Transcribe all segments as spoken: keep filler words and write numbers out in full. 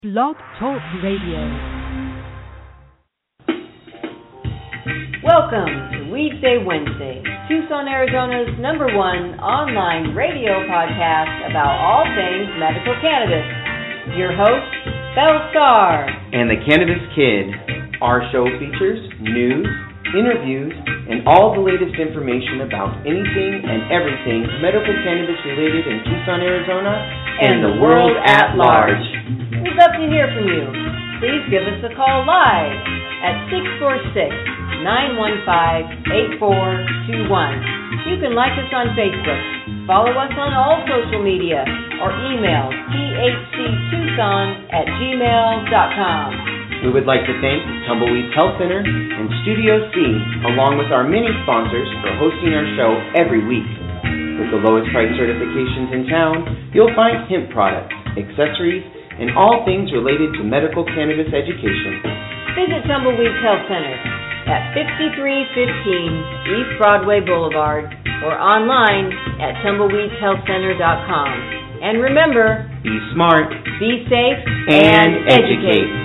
Blog Talk Radio. Welcome to Weedsday Wednesday, Tucson, Arizona's number one online radio podcast about all things medical cannabis. Your host, Belle Starr. And the Cannabis Kid. Our show features news, interviews, and all the latest information about anything and everything medical cannabis related in Tucson, Arizona, and, and the world at large. We'd love to hear from you. Please give us a call live at six four six, nine one five, eight four two one. You can like us on Facebook, follow us on all social media, or email t h c tucson at gmail dot com. We would like to thank Tumbleweeds Health Center and Studio C, along with our many sponsors, for hosting our show every week. With the lowest price certifications in town, you'll find hemp products, accessories, and all things related to medical cannabis education. Visit Tumbleweeds Health Center at fifty-three fifteen East Broadway Boulevard or online at tumbleweeds health center dot com. And remember, be smart, be safe, and, and educate. educate.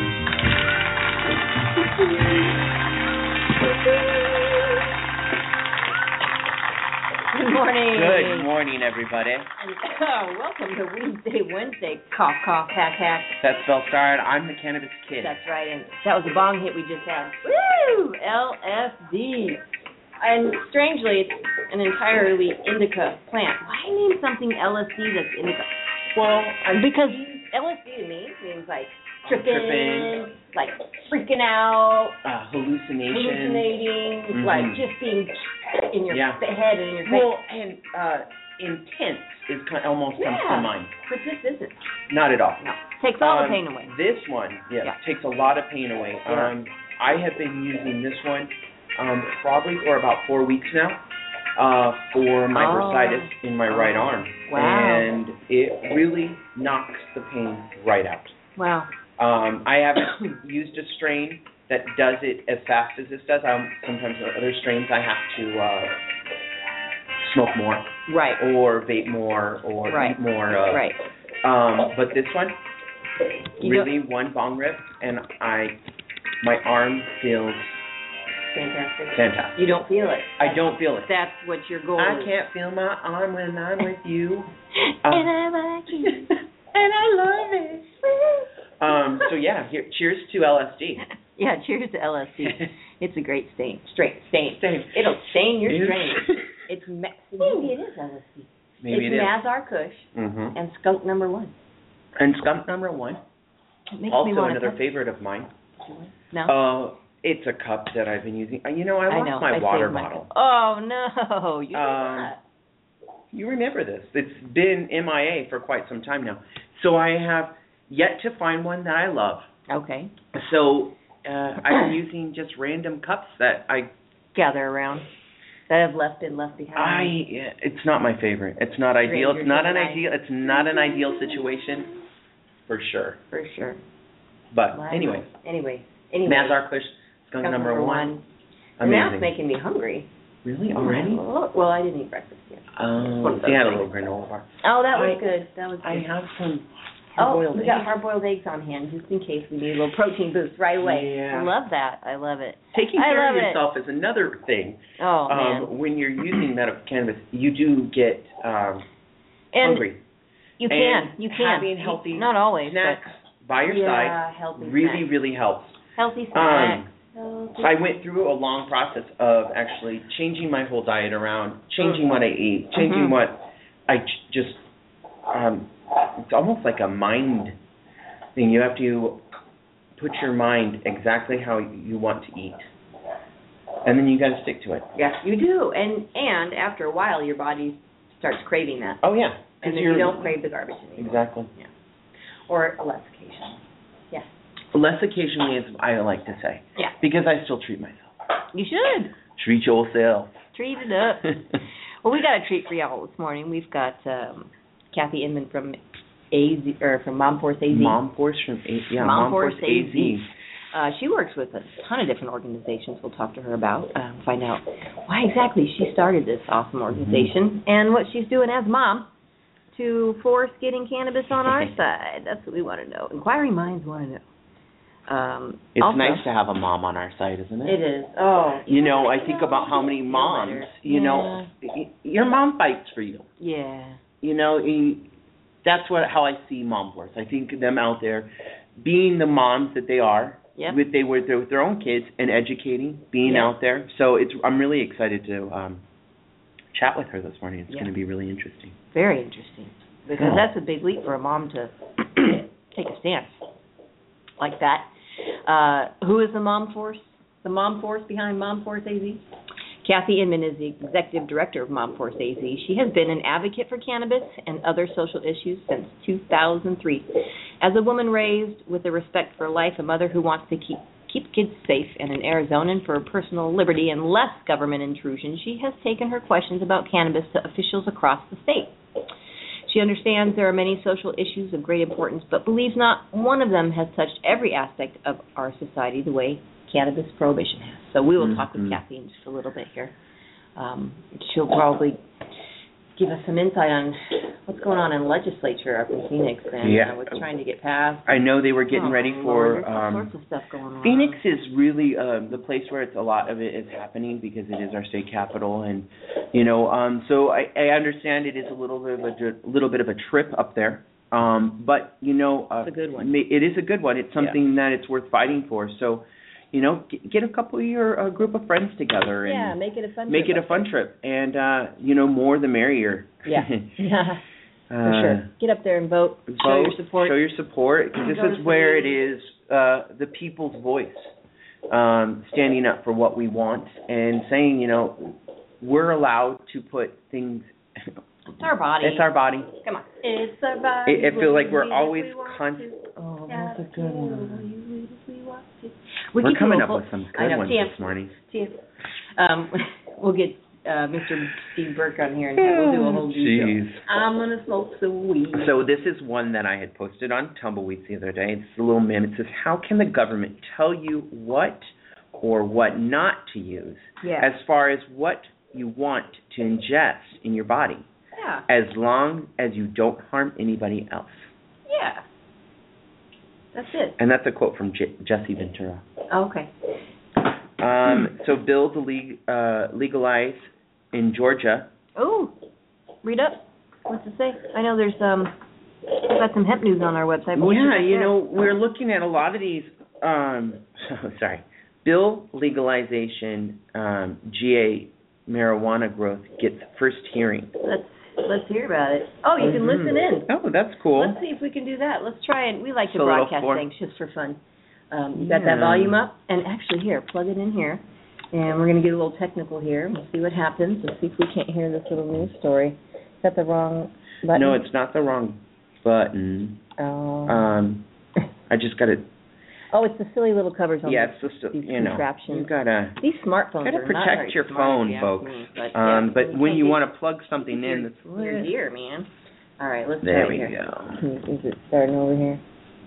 Good morning. Good morning, everybody. And, oh, welcome to Weedsday Wednesday. Cough, cough, hack, hack. That's Belle Starr. I'm the Cannabis Kid. That's right, and that was a bong hit we just had. Woo! L S D. And strangely, it's an entirely indica plant. Why name something L S D that's indica? Well, I, because L S D to me means like tripping, tripping. like freaking out, uh, hallucination, hallucinating, mm-hmm. like just being in your yeah. head and in your face. Well, and uh, intense is kind of almost yeah. comes to mind. But this isn't. Not at all. No. Takes all um, the pain away. This one, yes, yeah. takes a lot of pain away. Yeah. Um, I have been using this one um, probably for about four weeks now uh, for my oh. bursitis in my oh. right arm. Wow. And it really knocks the pain right out. Wow. Um, I haven't used a strain that does it as fast as this does. Um, sometimes other strains I have to uh, smoke more, right, or vape more, or right. eat more. Uh, right. Um, but this one, you really know, one bong rip, and I, my arm feels fantastic. Fantastic. You don't feel it. I don't feel it. That's what your goal I is. I can't feel my arm when I'm with you. Uh, and I like you. And I love it. Um, so yeah, here, cheers to L S D. Yeah, cheers to L S D. It's a great stain. Straight stain. Stain. It'll stain your it strain. It's me- maybe it is L S D. Maybe it's it is. Mazar Kush mm-hmm. and Skunk Number One. And Skunk Number One. It makes also me want another to favorite of mine. No. Uh, it's a cup that I've been using. Uh, you know, I lost I know. my I water my bottle. Cup. Oh no, you um, not. You remember this? It's been M I A for quite some time now. So I have yet to find one that I love. Okay. So uh, I'm using just random cups that I gather around that have left been left behind. I it's not my favorite. It's not ideal. It's not an ideal. It's not an ideal situation, for sure. For sure. But well, anyway. Anyway. Anyway. Mazar Kush, Skunk Number, number one. one. And now it's making me hungry. Really? Already? Well, I didn't eat breakfast yet. Oh, um, you had a little granola bar. Oh, that was I, good. That was good. I have some hard-boiled oh, we eggs. got hard-boiled eggs on hand just in case we need a little protein boost right away. Yeah. I love that. I love it. Taking I care love of yourself it. is another thing. Oh, um, man. When you're using medical cannabis, you do get um, and hungry. You and can. You can. Having healthy Not always, snacks but by your yeah, side healthy really, snacks. really helps. Healthy snacks. Um, So I went through a long process of actually changing my whole diet around, changing what I eat, changing mm-hmm. what I ch- just, um, it's almost like a mind thing. You have to put your mind exactly how you want to eat. And then you got to stick to it. Yes, you do. And and after a while, your body starts craving that. Oh, yeah. And then you don't crave the garbage anymore. Exactly. Yeah. Or less occasionally. Yeah. Less occasionally is I like to say. Yeah. Because I still treat myself. You should. Treat yourself. Treat it up. Well, we got a treat for y'all this morning. We've got um, Kathy Inman from A Z or from Mom Force A Z. Mom Force from A Z. Yeah, Mom, Mom Force, Force A Z. Uh, she works with a ton of different organizations we'll talk to her about, uh, find out why exactly she started this awesome organization mm-hmm. and what she's doing as mom to force getting cannabis on our side? That's what we want to know. Inquiring minds want to know. Um, it's also, nice to have a mom on our side, isn't it? It is. Oh. You know, I think about how many moms, you yeah. know, your mom fights for you. Yeah. You know, that's what how I see Mom Force. I think them out there being the moms that they are, yep. with they were there with their own kids and educating, being yep. out there. So it's I'm really excited to um, chat with her this morning. It's yep. going to be really interesting. Very interesting. Because yeah. that's a big leap for a mom to take a stance like that. Uh, who is the Mom Force? The Mom Force behind Mom Force A Z? Kathy Inman is the executive director of Mom Force A Z. She has been an advocate for cannabis and other social issues since two thousand three. As a woman raised with a respect for life, a mother who wants to keep keep kids safe, and an Arizonan for personal liberty and less government intrusion, she has taken her questions about cannabis to officials across the state. She understands there are many social issues of great importance, but believes not one of them has touched every aspect of our society the way cannabis prohibition has. So we will mm-hmm. talk with Kathy in just a little bit here. Um, she'll probably give us some insight on what's going on in legislature up in Phoenix and yeah. uh, what's trying to get passed. I know they were getting oh, ready Lord, for um, all sorts of stuff going on. Phoenix is really uh, the place where it's a lot of it is happening because it is our state capital, and you know, um, so I, I understand it is a little bit of a little bit of a trip up there. Um, but you know, uh, it's a good one. It is a good one. It's something yeah. that it's worth fighting for. So. You know, get a couple of your uh, group of friends together and yeah, make it a fun make trip it a fun trip, and uh, you know, more the merrier. Yeah, yeah, uh, for sure. Get up there and vote. vote show your support. Show your support. Because this is where it is uh, the people's voice um, standing up for what we want and saying, you know, we're allowed to put things. It's our body. It's our body. Come on. It's our body. I, I feel like we're always conscious. Oh, that's a good one. We We're coming up whole, with some good ones this morning. Um, we'll get uh, Mister Steve Burke on here and we'll do a whole Jeez. show. I'm going to smoke some weed. So this is one that I had posted on Tumbleweeds the other day. It's a little meme. It says, how can the government tell you what or what not to use yeah. as far as what you want to ingest in your body? Yeah. As long as you don't harm anybody else. Yeah. That's it. And that's a quote from J- Jesse Ventura. Oh, okay. Um, so bill to leg- uh, legalize in Georgia. Oh, read up. What's it say? I know there's um, we've got some hemp news on our website. But yeah, you know, we're looking at a lot of these. Um, sorry, bill legalization, um, G A marijuana growth gets first hearing. Let's let's hear about it. Oh, you can mm-hmm. listen in. Oh, that's cool. Let's see if we can do that. Let's try and we like to so broadcast for- things just for fun. Um, you got yeah. that volume up? And actually, here, plug it in here. And we're going to get a little technical here. We'll see what happens. Let's see if we can't hear this little news story. Is that the wrong button? No, it's not the wrong button. Oh. Um, I just got it. Oh, it's the silly little covers on yeah, the, it's just, these you know, contraptions. you gotta, these smartphones gotta are protect not very your smart, phone, yeah, folks. Me, but, um, yeah, but when you want to plug something in, your, it's your ear, man. All right, let's there try we it here. go. Is it starting over here?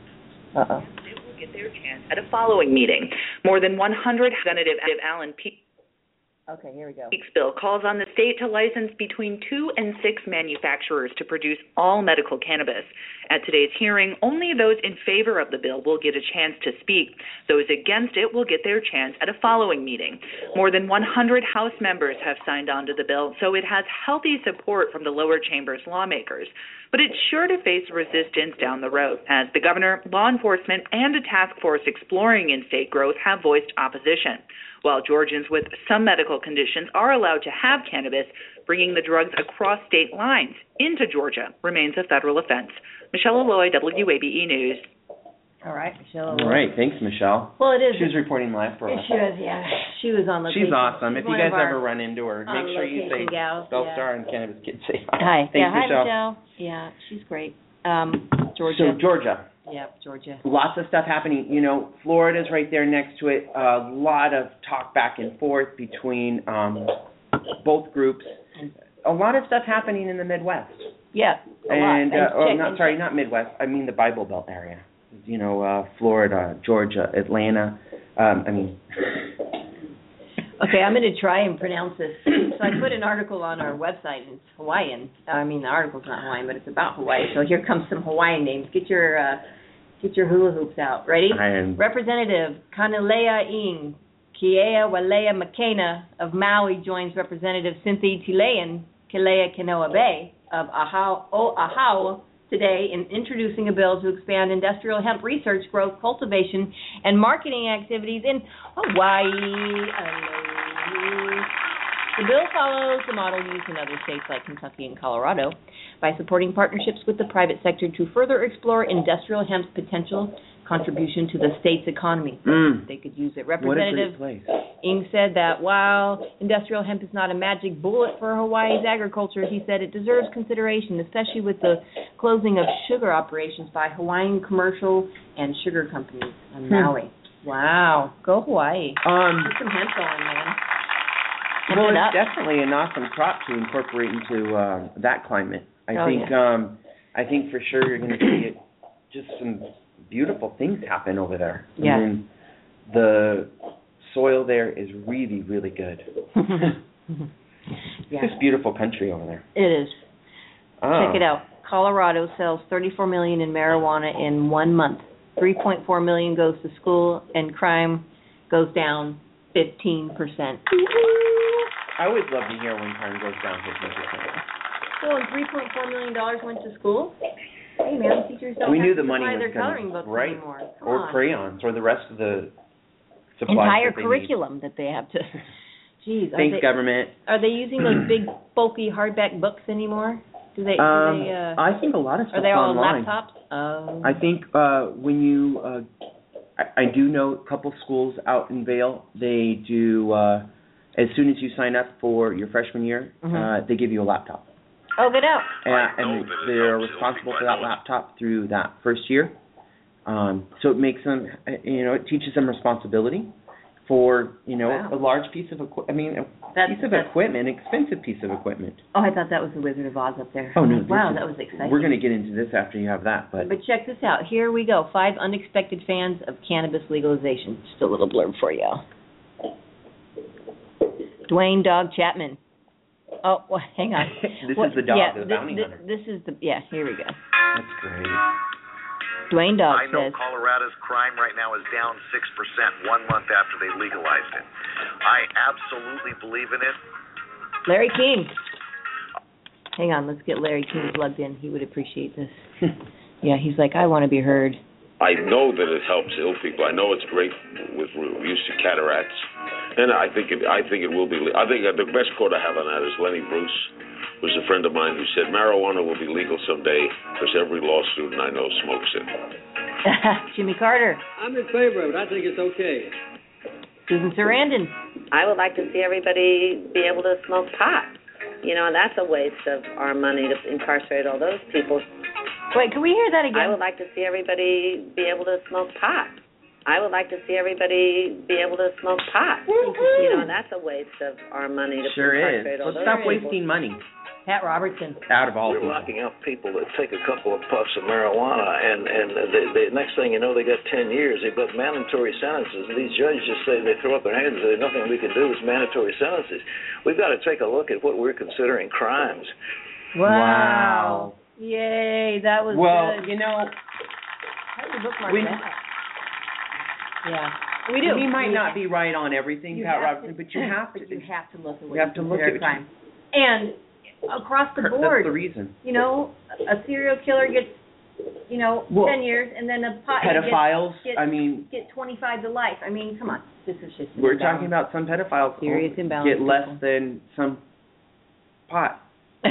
Uh-oh. Get their chance at a following meeting. More than one hundred Representative Alan P. Okay, here we go. Peake's bill calls on the state to license between two and six manufacturers to produce all medical cannabis. At today's hearing, only those in favor of the bill will get a chance to speak. Those against it will get their chance at a following meeting. More than one hundred House members have signed on to the bill, so it has healthy support from the lower chamber's lawmakers. But it's sure to face resistance down the road, as the governor, law enforcement, and a task force exploring in-state growth have voiced opposition. While Georgians with some medical conditions are allowed to have cannabis, bringing the drugs across state lines into Georgia remains a federal offense. Michelle Alloy, W A B E News. All right, Michelle. All right, thanks, Michelle. Well, it is. She was reporting live for us. She was, yeah. She was on location. She's awesome. She's if you guys ever run into her, make sure you say Bellstar yeah. and Cannabis Kids say hi. Thanks, yeah, hi, Michelle. Michelle. Yeah, she's great. Um, Georgia. So, Georgia. Yeah, Georgia. Lots of stuff happening. You know, Florida's right there next to it. A lot of talk back and forth between um, both groups. A lot of stuff happening in the Midwest. Yeah, a and, lot. Uh, and oh, check, not and sorry, check. not Midwest. I mean the Bible Belt area. You know, uh, Florida, Georgia, Atlanta. Um, I mean, Okay, I'm going to try and pronounce this. So I put an article on our website, and it's Hawaiian. I mean, the article's not Hawaiian, but it's about Hawaii. So here comes some Hawaiian names. Get your uh, get your hula hoops out. Ready? I am. Representative Kanilea Ing Kiea Walea Makena of Maui joins Representative Cynthia Tilean Kilea Kanoa Bay of Ahau, o Ahau today in introducing a bill to expand industrial hemp research, growth, cultivation, and marketing activities in Hawaii. The bill follows the model used in other states like Kentucky and Colorado by supporting partnerships with the private sector to further explore industrial hemp's potential contribution to the state's economy. Mm. They could use it. What a Representative great place. Ing said that while industrial hemp is not a magic bullet for Hawaii's agriculture, he said it deserves consideration, especially with the closing of sugar operations by Hawaiian commercial and sugar companies on Hmm. Maui. Wow. Go Hawaii. Um, Put some hemp going, man. Hemp well, it it's up. definitely an awesome crop to incorporate into uh, that climate. I Oh, think. yeah. Um, I think for sure you're going to see it, just some beautiful things happen over there. Yeah. I mean, the soil there is really, really good. Yeah. It's beautiful country over there. It is. Oh. Check it out. Colorado sells thirty-four million dollars in marijuana in one month. three point four million dollars goes to school, and crime goes down fifteen percent. I always love to hear when crime goes down fifteen percent. So, and three point four million dollars went to school? Hey, man, teachers don't We have knew to the money supply was their coloring coming, books right? anymore. Come Or on. crayons, or the rest of the supplies Entire that they curriculum that they have to... Jeez, need. are Thanks, they, government. are they using those big, bulky hardback books anymore? Do they, do Um, they uh, I think a lot of are stuff's they all online. laptops? Oh. I think uh, when you, uh, I, I do know a couple schools out in Vail, they do, uh, as soon as you sign up for your freshman year, Mhm. uh, they give you a laptop. Oh, get out. And, and they're responsible for that laptop through that first year. Um, so it makes them, uh, you know, it teaches them responsibility for, you know, Wow. a large piece of equipment. I mean, a That's- piece of that's- equipment, expensive piece of equipment. Oh, I thought that was the Wizard of Oz up there. Oh, no. this Wow, is- that was exciting. We're going to get into this after you have that, but... But check this out. Here we go. Five unexpected fans of cannabis legalization. Just a little blurb for you. Dwayne Dog Chapman. Oh, well, hang on. This What- is the dog, yeah, the thi- bounty thi- hunter. This is the, yeah, here we go. That's great. Dwayne Dog I know says, Colorado's crime right now is down six percent one month after they legalized it. I absolutely believe in it. Larry King. Hang on, let's get Larry King plugged in. He would appreciate this. Yeah, he's like, I want to be heard. I know that it helps ill people. I know it's great with use to cataracts, and I think it. I think it will be. I think the best quote I have on that is Lenny Bruce, who's a friend of mine, who said marijuana will be legal someday because every law student I know smokes it. Jimmy Carter. I'm in favor of it. I think it's okay. Susan Sarandon. I would like to see everybody be able to smoke pot. You know, that's a waste of our money to incarcerate all those people. Wait, can we hear that again? I would like to see everybody be able to smoke pot. I would like to see everybody be able to smoke pot. You know, that's a waste of our money to Sure is. incarcerate all Let's those stop people. wasting money Pat Robertson. out of all You're people. locking up people that take a couple of puffs of marijuana, and and the, the next thing you know, they got ten years. They've got mandatory sentences. And these judges just say, they throw up their hands and say, nothing we can do. It's mandatory sentences. We've got to take a look at what we're considering crimes. Wow. Yay, that was Well, good. you know, How do you bookmark when- that? Yeah, we do. we might We- not be right on everything, you Pat have Robertson, to- but you have to. But you have to look at what You have to look consider at a crime. And across the That's board, the reason. you know, a serial killer gets, you know, Well, ten years, and then a pot gets, Pedophiles, gets, I mean, get twenty-five to life. I mean, come on, this is just we're imbalance. talking about some pedophiles Serious imbalance, get less people. than some pot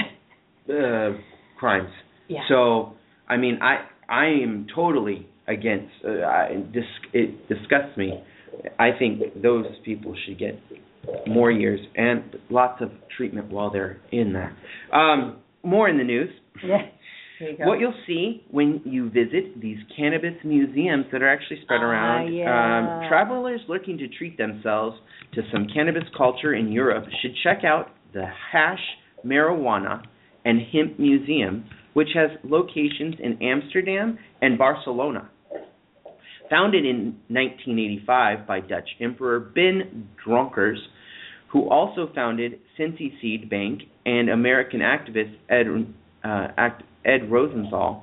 uh, crimes. Yeah. So, I mean, I I am totally against. Uh, I, dis, it disgusts me. I think those people should get more years and lots of treatment while they're in there. Um, more in the news. Yeah. There you go. What you'll see when you visit these cannabis museums that are actually spread Ah, around, yeah. um, travelers looking to treat themselves to some cannabis culture in Europe should check out the Hash Marijuana and Hemp Museum, which has locations in Amsterdam and Barcelona. Founded in nineteen eighty-five by Dutch Emperor Ben Dronkers, who also founded Cincy Seed Bank, and American activist Ed, uh, Act, Ed Rosenthal.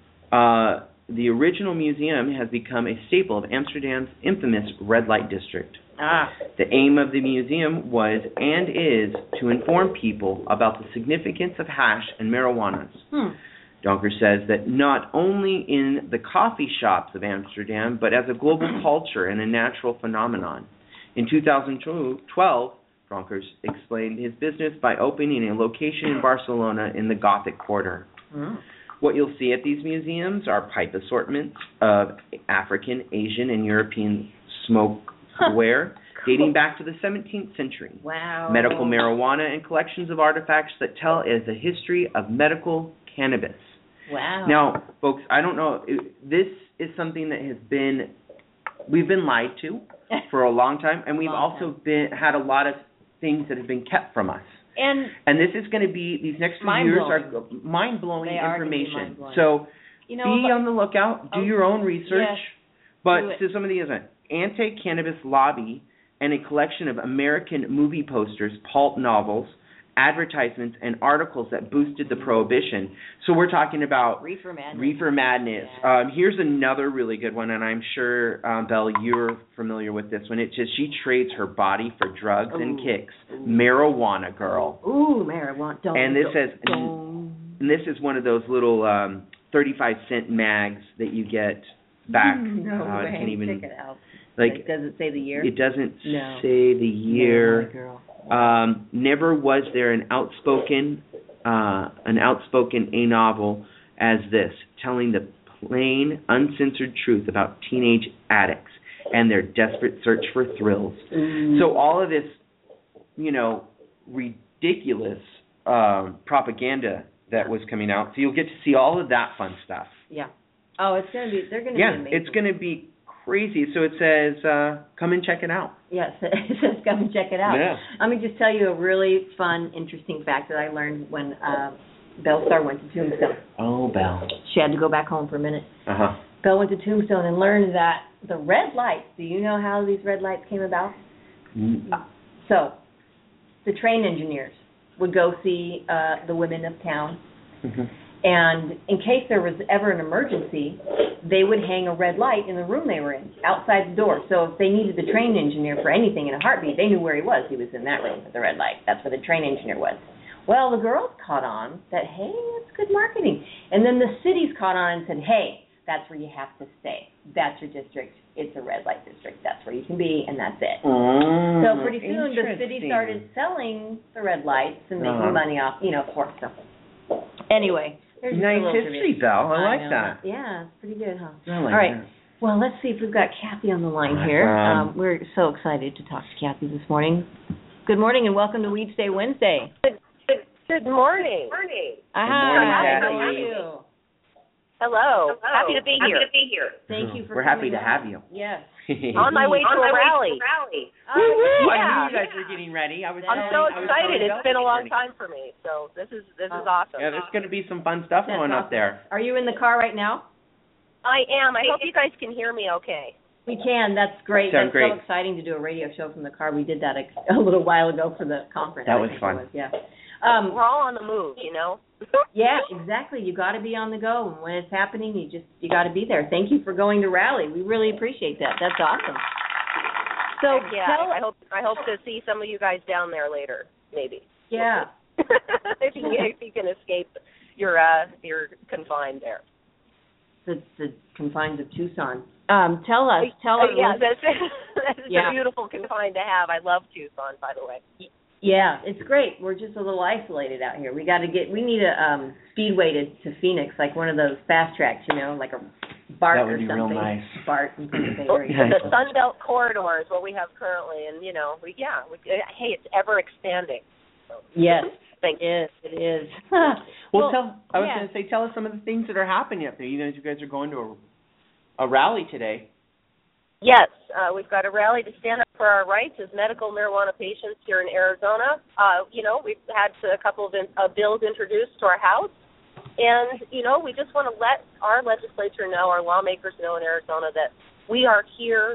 Uh, the original museum has become a staple of Amsterdam's infamous red light district. Ah. The aim of the museum was and is to inform people about the significance of hash and marijuana. Hmm. Donker says that not only in the coffee shops of Amsterdam, but as a global culture and a natural phenomenon. In two thousand twelve, Donkers explained his business by opening a location in Barcelona in the Gothic Quarter. Hmm. What you'll see at these museums are pipe assortments of African, Asian, and European smokeware dating back to the seventeenth century. Wow. Medical marijuana and collections of artifacts that tell is the history of medical cannabis. Wow. Now, folks, I don't know, this is something that has been, we've been lied to for a long time, and we've Long also been had a lot of things that have been kept from us. And And this is going to be, these next few years are mind-blowing They are gonna be information. mind-blowing. So you know, be but- on the lookout, do Oh, your own research. yes, but do it. so some of these, anti-cannabis lobby and a collection of American movie posters, pulp novels, advertisements, and articles that boosted the prohibition. So we're talking about Reefer Madness. Reefer Madness. Yeah. Um, here's another really good one, and I'm sure, um, Belle, you're familiar with this one. It says she trades her body for drugs and Ooh. kicks. Ooh. Marijuana girl. Ooh, marijuana. Don't, And this don't, says, don't. and this is one of those little um, thirty-five cent mags that you get back. No uh, I way. can't even, Check it out. like, Does it say the year? it doesn't No. say the year. Marijuana girl. Um, never was there an outspoken, uh, an outspoken a novel as this, telling the plain, uncensored truth about teenage addicts and their desperate search for thrills. Mm. So all of this, you know, ridiculous um, propaganda that was coming out. So you'll get to see all of that fun stuff. Yeah. Oh, it's gonna be. They're gonna Yeah, be amazing. it's going to be crazy. So it says, uh, come and check it out. Yes, it says come and check it out. Yeah. Let me just tell you a really fun, interesting fact that I learned when uh, Belle Starr went to Tombstone. Oh, Belle. She had to go back home for a minute. Uh-huh. Belle went to Tombstone and learned that the red lights, do you know how these red lights came about? Mm. So, the train engineers would go see uh, the women of town, Mm-hmm. and in case there was ever an emergency, they would hang a red light in the room they were in, outside the door. So if they needed the train engineer for anything in a heartbeat, they knew where he was. He was in that room with the red light. That's where the train engineer was. Well, the girls caught on that, hey, that's good marketing. And then the cities caught on and said, hey, that's where you have to stay. That's your district. It's a red light district. That's where you can be, and that's it. Mm, So pretty soon the city interesting. started selling the red lights and making Uh-huh. money off, you know, of course. So. Anyway, there's just a Nice little history, trivia. Belle. I like know. that. Yeah, it's pretty good, huh? I like All right. that. Well, let's see if we've got Kathy on the line Awesome. here. Um, we're so excited to talk to Kathy this morning. Good morning and welcome to Weed Day Wednesday. Good, good, good morning. Morning. Hi, morning, how Kathy. are you? Hello. Happy to be Happy here. to be here. Thank you for We're happy coming to on. have you. Yes. On my way to On a my way rally. to a rally. Woo, woo. I Yeah. knew you guys were getting ready. I was. I'm so I was excited. telling It's Belle been a this long morning. time for me, so this is this is Oh. awesome. Yeah, there's going to be some fun stuff That's going awesome. up there. Are you in the car right now? I am. I hope you guys can hear me okay. We can. That's great. Sounds That's great. so exciting to do a radio show from the car. We did that a, a little while ago for the conference. That I was think fun. It was, yeah. Um, We're all on the move, you know. yeah, exactly. You got to be on the go, and when it's happening, you just you got to be there. Thank you for going to rally. We really appreciate that. That's awesome. So Heck yeah, tell I hope I hope to see some of you guys down there later, maybe. yeah. if you if you can escape your uh your confined there. The the confines of Tucson. Um, tell us. Tell Uh, us. yeah, that's that's Yeah. a beautiful confine to have. I love Tucson, by the way. Yeah, it's great. We're just a little isolated out here. We got to get. We need a um, speedway to, to Phoenix, like one of those fast tracks, you know, like a BART That would or be something. real nice. BART in Pennsylvania. Well, Yeah. the Sun Belt corridor is what we have currently, and you know, we, yeah, we, uh, hey, it's ever expanding. So, Yes, thank you. it is. It is. Well, Well, tell. I was yeah. going to say, tell us some of the things that are happening up there. You know, you guys are going to a, a rally today. Yes, uh, we've got a rally to stand up for our rights as medical marijuana patients here in Arizona. Uh, you know, we've had a couple of in, uh, bills introduced to our House, and, you know, we just want to let our legislature know, our lawmakers know in Arizona that we are here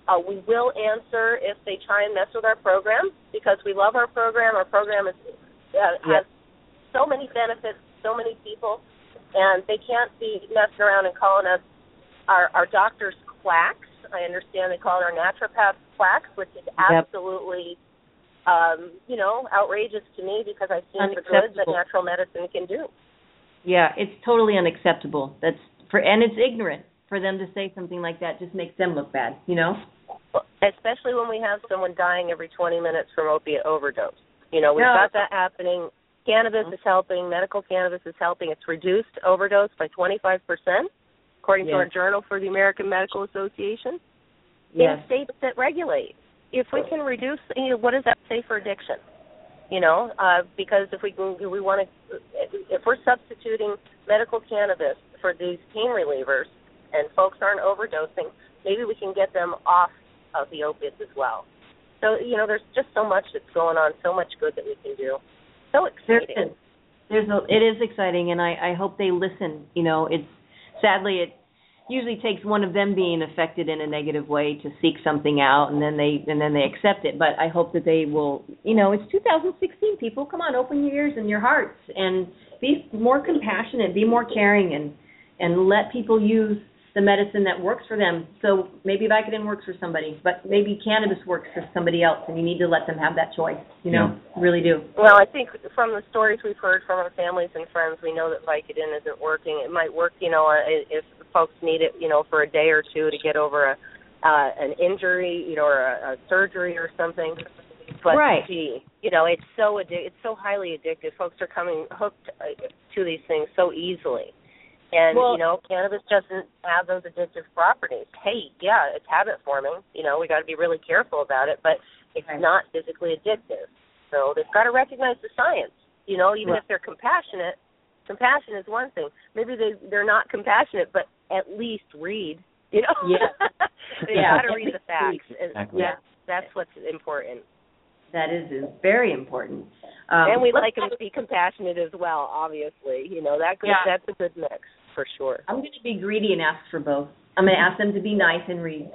Uh, we will answer if they try and mess with our program because we love our program. Our program is, uh, has yep. so many benefits, so many people, and they can't be messing around and calling us our, our doctors quacks. I understand they call it our naturopaths quacks, which is absolutely, yep. um, you know, outrageous to me because I've seen the good that natural medicine can do. Yeah, it's totally unacceptable. That's for, and it's ignorant for them to say something like that. Just makes them look bad, you know. Especially when we have someone dying every twenty minutes from opiate overdose. You know, we've no. got that happening. Cannabis mm-hmm. is helping. Medical cannabis is helping. It's reduced overdose by twenty-five percent, according yes. to our Journal for the American Medical Association. Yes. In states that regulate. If we can reduce, you know, what does that say for addiction? You know, uh, because if we can, we want to, if we're substituting medical cannabis for these pain relievers and folks aren't overdosing, maybe we can get them off of the opiates as well. So, you know, there's just so much that's going on, so much good that we can do. So exciting. There's a, it is exciting, and I, I hope they listen. You know, it's sadly it usually takes one of them being affected in a negative way to seek something out, and then they and then they accept it. But I hope that they will. You know, it's two thousand sixteen. People, come on, open your ears and your hearts, and be more compassionate, be more caring, and and let people use the medicine that works for them. So maybe Vicodin works for somebody, but maybe cannabis works for somebody else, and you need to let them have that choice. You know, yeah. really do. Well, I think from the stories we've heard from our families and friends, we know that Vicodin isn't working. It might work, you know, if folks need it, you know, for a day or two to get over a uh, an injury, you know, or a, a surgery or something. But right. gee, you know, it's so addic- it's so highly addictive. Folks are coming hooked to these things so easily. And, well, you know, cannabis doesn't have those addictive properties. Hey, yeah, it's habit forming. You know, we got to be really careful about it, but it's right. not physically addictive. So they've got to recognize the science. You know, even right. if they're compassionate, compassion is one thing. Maybe they, they're not compassionate, but at least read. You know, yeah. they've yeah. got to read the facts. Exactly. Yeah, that's what's important. That is, is very important. Um, and we like them to be compassionate as well, obviously. You know, that good, yeah. that's a good mix, for sure. I'm going to be greedy and ask for both. I'm going to ask them to be nice and read.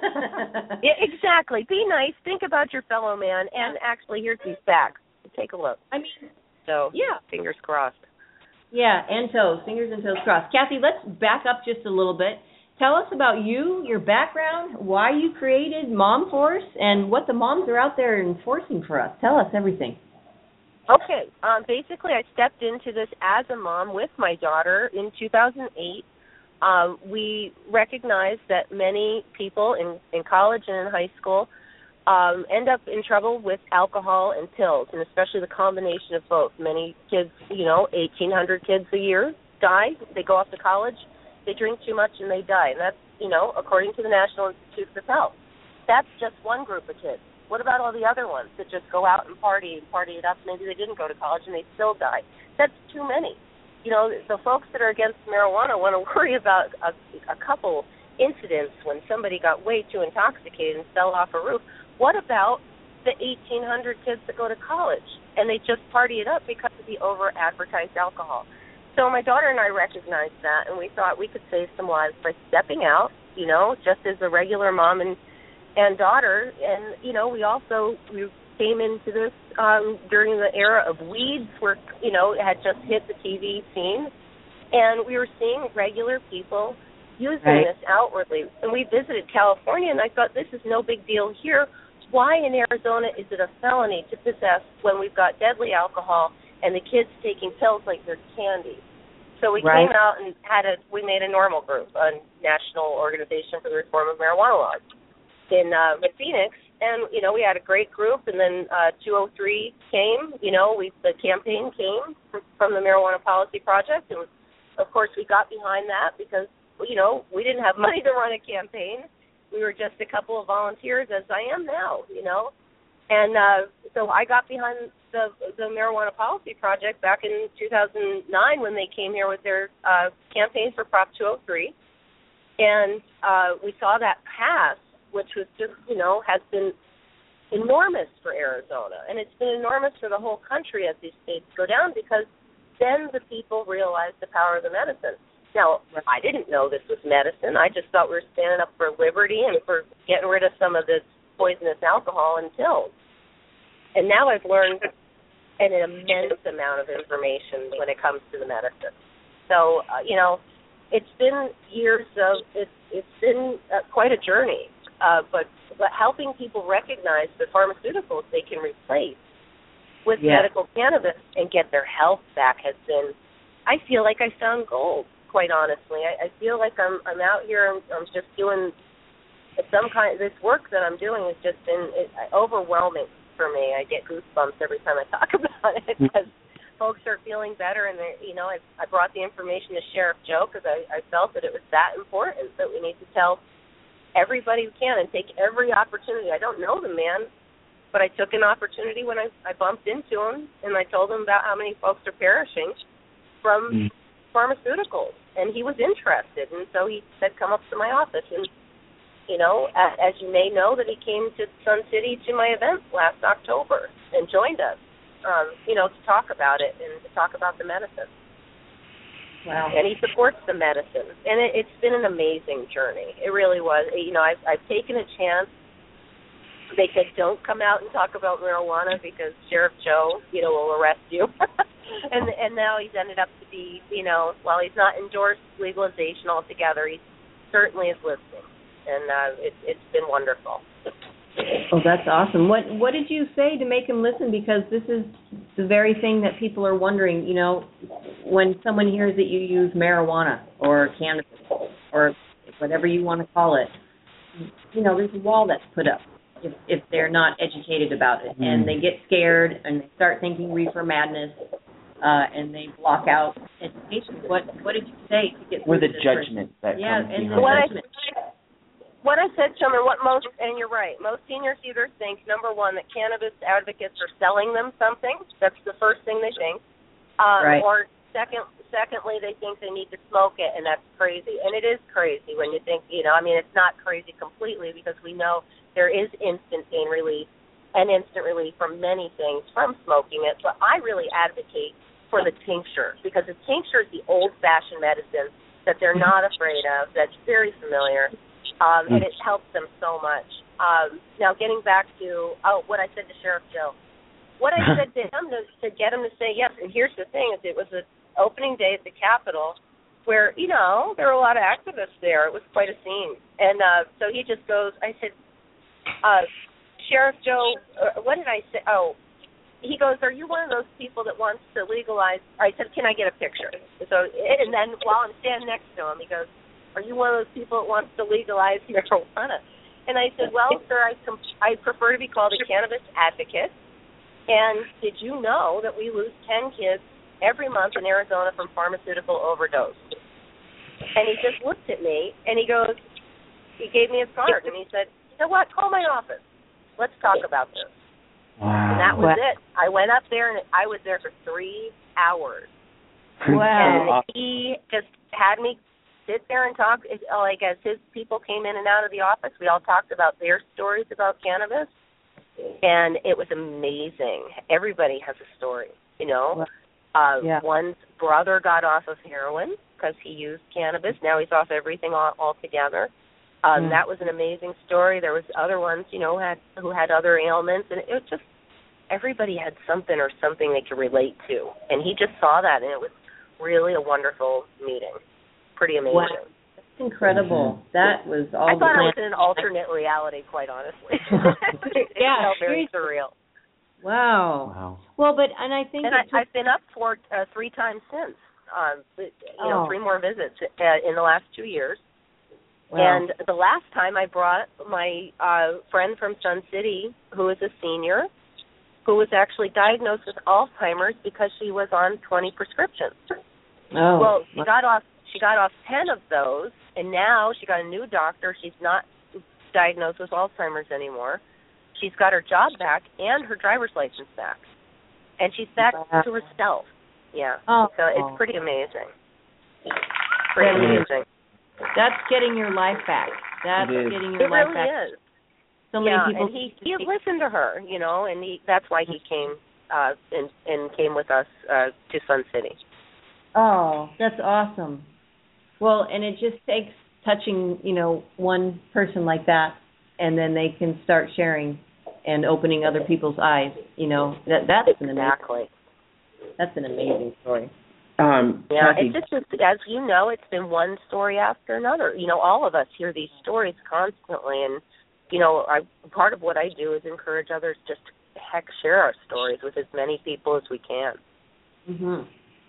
Yeah, exactly. Be nice. Think about your fellow man. And actually, here's these facts. Take a look. I mean, so, yeah. fingers crossed. Yeah, and toes. Fingers and toes crossed. Kathy, let's back up just a little bit. Tell us about you, your background, why you created Mom Force, and what the moms are out there enforcing for us. Tell us everything. Okay. Um, basically, I stepped into this as a mom with my daughter in two thousand eight. Um, we recognized that many people in, in college and in high school um, end up in trouble with alcohol and pills, and especially the combination of both. Many kids, you know, eighteen hundred kids a year die. They go off to college. They drink too much and they die. And that's, you know, according to the National Institutes of Health. That's just one group of kids. What about all the other ones that just go out and party and party it up? Maybe they didn't go to college and they still die. That's too many. You know, the folks that are against marijuana want to worry about a, a couple incidents when somebody got way too intoxicated and fell off a roof. What about the eighteen hundred kids that go to college and they just party it up because of the over-advertised alcohol? So my daughter and I recognized that, and we thought we could save some lives by stepping out, you know, just as a regular mom and, and daughter. And, you know, we also we came into this um, during the era of weeds where, you know, it had just hit the T V scene. And we were seeing regular people using right. this outwardly. And we visited California, and I thought, this is no big deal here. Why in Arizona is it a felony to possess when we've got deadly alcohol and the kids taking pills like they're candy? So we right. came out and had a, we made a normal group, a National Organization for the Reform of Marijuana Laws in uh, Phoenix. And, you know, we had a great group. And then uh, two oh three came, you know, we the campaign came from the Marijuana Policy Project. And, of course, we got behind that because, you know, we didn't have money to run a campaign. We were just a couple of volunteers, as I am now, you know. And uh, so I got behind the the Marijuana Policy Project back in two thousand nine when they came here with their uh, campaign for Prop two oh three. And uh, we saw that pass, which was just, you know, has been enormous for Arizona. And it's been enormous for the whole country as these states go down because then the people realize the power of the medicine. Now, I didn't know this was medicine. I just thought we were standing up for liberty and for getting rid of some of this poisonous alcohol and pills. And now I've learned an immense amount of information when it comes to the medicine. So, uh, you know, it's been years of, it's, it's been uh, quite a journey, uh, but, but helping people recognize the pharmaceuticals they can replace with yeah. medical cannabis and get their health back has been, I feel like I found gold, quite honestly. I, I feel like I'm I'm out here, I'm, I'm just doing some kind, this work that I'm doing has just been it, overwhelming for me. I get goosebumps every time I talk about it because folks are feeling better, and they, you know, I, I brought the information to Sheriff Joe because I, I felt that it was that important that we need to tell everybody who can and take every opportunity. I don't know the man, but I took an opportunity when I, I bumped into him, and I told him about how many folks are perishing from mm. pharmaceuticals, and he was interested, and so he said, come up to my office, and you know, as you may know, that he came to Sun City to my event last October and joined us, um, you know, to talk about it and to talk about the medicine. Wow. And he supports the medicine. And it, it's been an amazing journey. It really was. You know, I've, I've taken a chance. They said, don't come out and talk about marijuana because Sheriff Joe, you know, will arrest you. and and now he's ended up to be, you know, while he's not endorsed legalization altogether, he certainly is listening. And uh, it, it's been wonderful. Oh, that's awesome. What what did you say to make him listen? Because this is the very thing that people are wondering, you know, when someone hears that you use marijuana or cannabis or whatever you want to call it, you know, there's a wall that's put up if, if they're not educated about it. Mm. And they get scared and they start thinking reefer madness uh, and they block out education. What what did you say to get through Or the this judgment person? that yeah, comes and behind the it. judgment. What I said to him, and what most, and you're right, most seniors either think, number one, that cannabis advocates are selling them something. That's the first thing they think. Um, right. Or second, secondly, they think they need to smoke it, and that's crazy. And it is crazy when you think, you know, I mean, it's not crazy completely because we know there is instant pain relief and instant relief from many things from smoking it. But I really advocate for the tincture because the tincture is the old-fashioned medicine that they're not afraid of, that's very familiar. Um, and it helps them so much. Um, now, getting back to oh, what I said to Sheriff Joe, what I said to him to, to get him to say yes. And here's the thing: is it was an opening day at the Capitol, where you know there were a lot of activists there. It was quite a scene. And uh, so he just goes. I said, uh, Sheriff Joe, uh, what did I say? Oh, he goes, are you one of those people that wants to legalize? I said, can I get a picture? So, and then while I'm standing next to him, he goes, are you one of those people that wants to legalize marijuana? And I said, well, sir, I, com- I prefer to be called a cannabis advocate. And did you know that we lose ten kids every month in Arizona from pharmaceutical overdose? And he just looked at me, and he goes, he gave me his card, and he said, you know what, call my office. Let's talk about this. Wow. And that was wow. it. I went up there, and I was there for three hours. Wow. And he just had me sit there and talk, like as his people came in and out of the office, we all talked about their stories about cannabis, and it was amazing. Everybody has a story, you know. Uh, yeah. One's brother got off of heroin because he used cannabis. Now he's off everything all, altogether. Um, mm. That was an amazing story. There was other ones, you know, had who had other ailments, and it was just everybody had something or something they could relate to, and he just saw that, and it was really a wonderful meeting. Pretty amazing. Wow. That's incredible. Mm-hmm. That was all I the thought plan- it was in an alternate reality, quite honestly. it yeah, felt very surreal. Wow. Wow. Well, but, and I think... And I, took- I've been up for uh, three times since, um, you oh. know, three more visits uh, in the last two years. Wow. And the last time I brought my uh, friend from Sun City, who is a senior, who was actually diagnosed with Alzheimer's because she was on twenty prescriptions. Oh. Well, she got off She got off ten of those, and now she got a new doctor. She's not diagnosed with Alzheimer's anymore. She's got her job back and her driver's license back. And she's back wow. to herself. Yeah. Oh. So it's pretty amazing. Pretty amazing. That's getting your life back. That's getting your it life really back. It really is. So many yeah, people... and he, he listened to her, you know, and he, that's why he came uh, and, and came with us uh, to Sun City. Oh, that's awesome. Well, and it just takes touching, you know, one person like that, and then they can start sharing and opening other people's eyes. You know, that that's an exactly. amazing, that's an amazing story. Um, yeah, Kathy, it's just, as you know, it's been one story after another. You know, all of us hear these stories constantly, and, you know, I, part of what I do is encourage others just to, heck, share our stories with as many people as we can. Mm-hmm.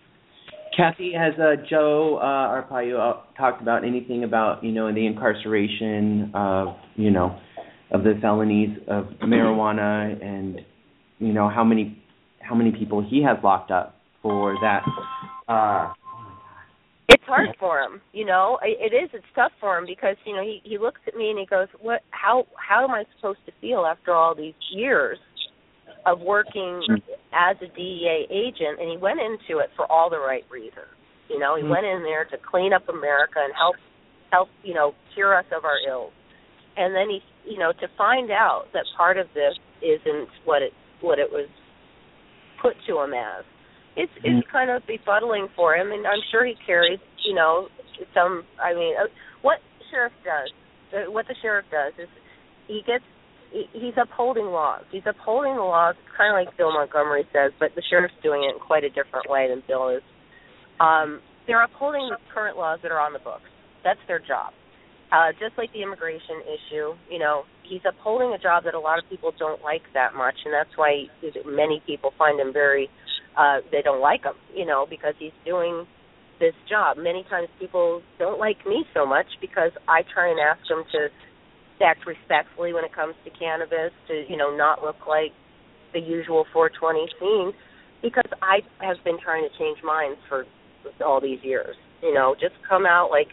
Kathy, has uh, Joe uh, Arpaio uh, talked about anything about, you know, the incarceration of, you know, of the felonies of marijuana and, you know, how many how many people he has locked up for that? Uh, it's hard for him, you know. It is. It's tough for him because, you know, he, he looks at me and he goes, "What? How how am I supposed to feel after all these years of working as a D E A agent?" And he went into it for all the right reasons. You know, he mm-hmm. went in there to clean up America and help help you know cure us of our ills. And then he, you know, to find out that part of this isn't what it what it was put to him as. It's it's kind of befuddling for him, and I'm sure he carries, you know, some. I mean, uh, what sheriff does, uh, what the sheriff does is he gets, he, he's upholding laws. He's upholding the laws, kind of like Bill Montgomery says, but the sheriff's doing it in quite a different way than Bill is. Um, they're upholding the current laws that are on the books. That's their job. Uh, just like the immigration issue, you know, he's upholding a job that a lot of people don't like that much, and that's why many people find him very, uh, they don't like him, you know, because he's doing this job. Many times people don't like me so much because I try and ask them to act respectfully when it comes to cannabis, to, you know, not look like the usual four twenty scene, because I have been trying to change minds for all these years. You know, just come out like,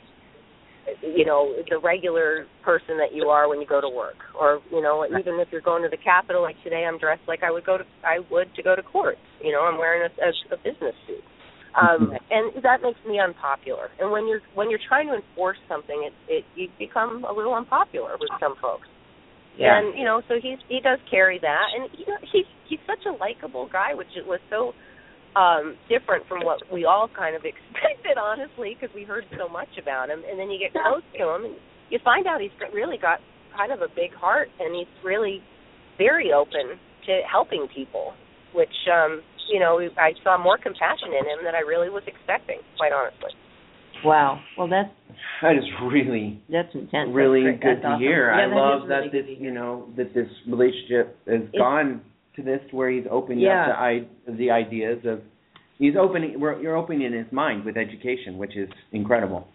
you know, the regular person that you are when you go to work, or, you know, even if you're going to the Capitol, like today, I'm dressed like I would go to, I would to go to court. You know, I'm wearing a, a, a business suit, um, and that makes me unpopular. And when you're when you're trying to enforce something, it it you become a little unpopular with some folks. Yeah. And you know, so he's he does carry that, and you know, he's he's such a likable guy, which was so Um, different from what we all kind of expected, honestly, because we heard so much about him. And then you get close to him, and you find out he's really got kind of a big heart, and he's really very open to helping people, which, um, you know, I saw more compassion in him than I really was expecting, quite honestly. Wow. Well, that's... That is really... That's intense. Really that's good that's to awesome. hear. Yeah, I that love really that this, you know, that this relationship has it's, gone... to this where he's opening yeah. up the, I, the ideas of he's opening we're, you're opening his mind with education, which is incredible.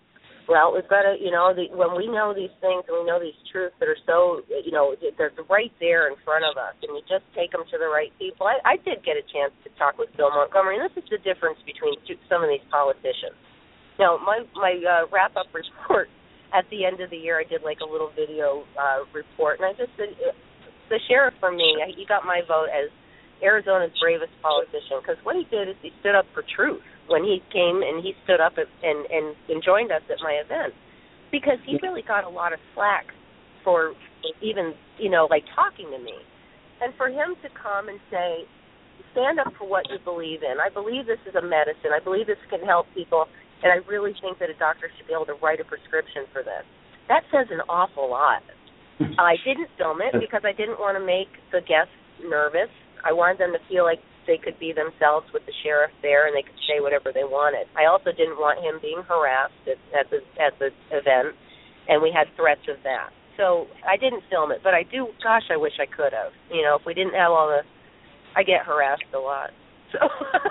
Well, we've got to, you know, the, when we know these things and we know these truths that are so, you know, they're right there in front of us, and you just take them to the right people. I, I did get a chance to talk with Bill Montgomery, and this is the difference between two, some of these politicians. Now, my my uh, wrap up report at the end of the year, I did like a little video uh, report, and I just said. The sheriff, for me, he got my vote as Arizona's bravest politician, because what he did is he stood up for truth when he came and he stood up at, and, and, and joined us at my event, because he really got a lot of slack for even, you know, like talking to me. And for him to come and say, stand up for what you believe in. I believe this is a medicine. I believe this can help people, and I really think that a doctor should be able to write a prescription for this. That says an awful lot. I didn't film it because I didn't want to make the guests nervous. I wanted them to feel like they could be themselves with the sheriff there and they could say whatever they wanted. I also didn't want him being harassed at, at the at the event, and we had threats of that. So I didn't film it, but I do. Gosh, I wish I could have. You know, if we didn't have all the, I get harassed a lot. So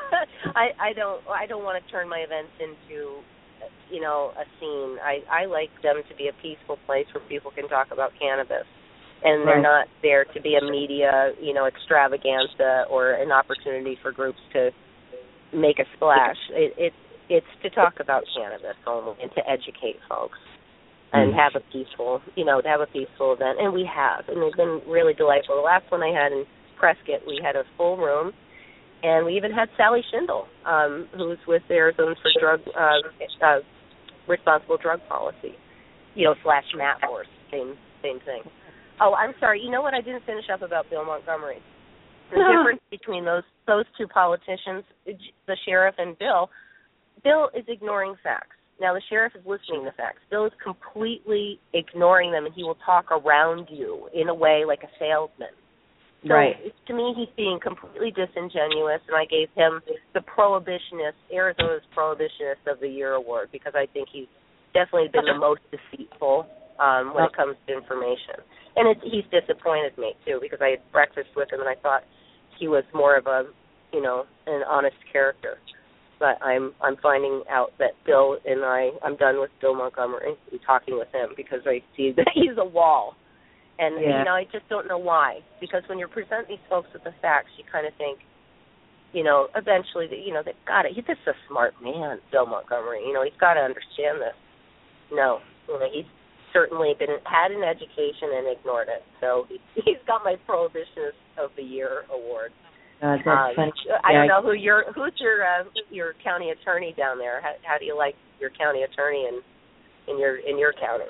I I don't I don't want to turn my events into, you know, a scene. I, I like them to be a peaceful place where people can talk about cannabis. And they're not there to be a media, you know, extravaganza or an opportunity for groups to make a splash. It, it It's to talk about cannabis only and to educate folks and mm-hmm. have a peaceful, you know, to have a peaceful event. And we have. And they've been really delightful. The last one I had in Prescott, we had a full room. And we even had Sally Schindel, um, who's with the Arizona for Drug uh, uh, Responsible Drug Policy, you know, slash Matt Horse, same same thing. Oh, I'm sorry. You know what? I didn't finish up about Bill Montgomery. The no. difference between those those two politicians, the sheriff and Bill, Bill is ignoring facts. Now, the sheriff is listening to facts. Bill is completely ignoring them, and he will talk around you in a way like a salesman. So, right. to me, he's being completely disingenuous, and I gave him the Prohibitionist, Arizona's Prohibitionist of the Year award, because I think he's definitely been the most deceitful um, when it comes to information. And it's, he's disappointed me, too, because I had breakfast with him, and I thought he was more of a, you know, an honest character. But I'm I'm finding out that Bill and I, I'm done with Bill Montgomery and talking with him because I see that he's a wall. And, yeah. you know, I just don't know why. Because when you present these folks with the facts, you kind of think, you know, eventually, that you know, they've got it. He's just a smart man, Bill Montgomery. You know, he's got to understand this. No, you know, he's certainly been had an education and ignored it. So he, he's got my Prohibitionist of the Year award. Uh, that's um, funny. I yeah, don't know who your who's your uh, your county attorney down there. How, how do you like your county attorney in in your in your county?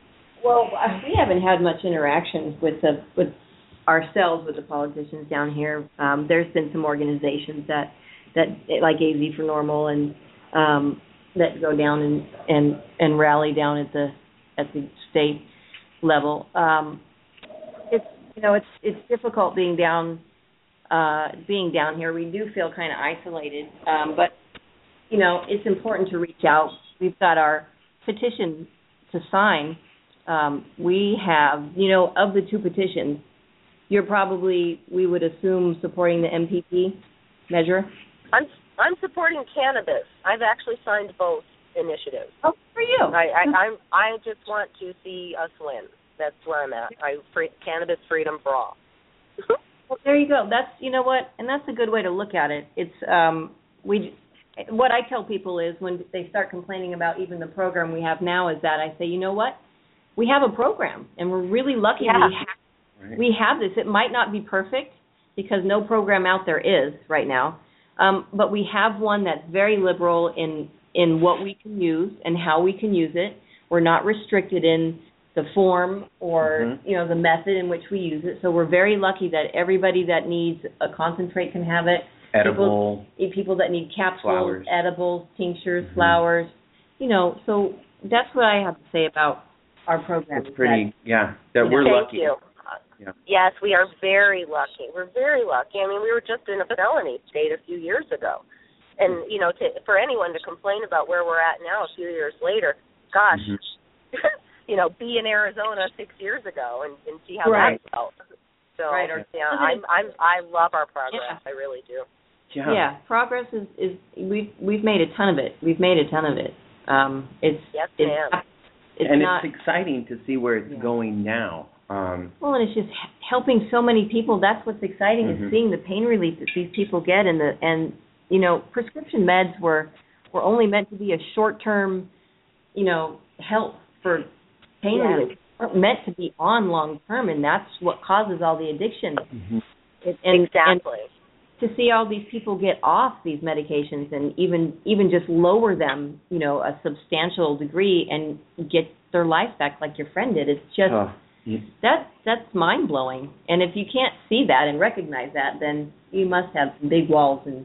Well, we haven't had much interaction with the with ourselves with the politicians down here. Um, there's been some organizations that that like A Z for Normal and um, that go down and, and and rally down at the at the state level. Um, it's you know it's it's difficult being down. Uh, being down here, we do feel kind of isolated, um, but, you know, it's important to reach out. We've got our petition to sign. Um, we have, you know, of the two petitions, you're probably, we would assume, supporting the M P P measure? I'm I'm supporting cannabis. I've actually signed both initiatives. Oh, for you. I, I, I'm, I just want to see us win. That's where I'm at. I free, cannabis freedom for all. Well, there you go. That's, you know what, and that's a good way to look at it. It's um, we. What I tell people is when they start complaining about even the program we have now is that I say, you know what, we have a program, and we're really lucky yeah. we have, right. we have this. It might not be perfect because no program out there is right now, um, but we have one that's very liberal in in what we can use and how we can use it. We're not restricted in the form or, mm-hmm. you know, the method in which we use it. So we're very lucky that everybody that needs a concentrate can have it. Edible. People, people that need capsules, flowers. edibles, tinctures, mm-hmm. flowers. You know, so that's what I have to say about our program. It's pretty, that, yeah, that we're Thank lucky. You. Yeah. Yes, we are very lucky. We're very lucky. I mean, we were just in a felony state a few years ago. And, you know, to, for anyone to complain about where we're at now a few years later, gosh, mm-hmm. you know, be in Arizona six years ago and, and see how right. that felt. So, right. yeah, I'm, I'm, I love our progress. Yeah. I really do. Yeah, yeah progress is, is we've we've made a ton of it. We've made a ton of it. Um, it's yes, it's, ma'am. It's and not, it's exciting to see where it's yeah. going now. Um, well, and it's just helping so many people. That's what's exciting mm-hmm. is seeing the pain relief that these people get, and the and you know, prescription meds were were only meant to be a short term, you know, help for pain yeah. relief. They weren't meant to be on long term, and that's what causes all the addiction. Mm-hmm. It, and, exactly. And to see all these people get off these medications and even even just lower them, you know, a substantial degree and get their life back like your friend did, it's just oh, yeah. that that's mind blowing. And if you can't see that and recognize that, then you must have some big walls and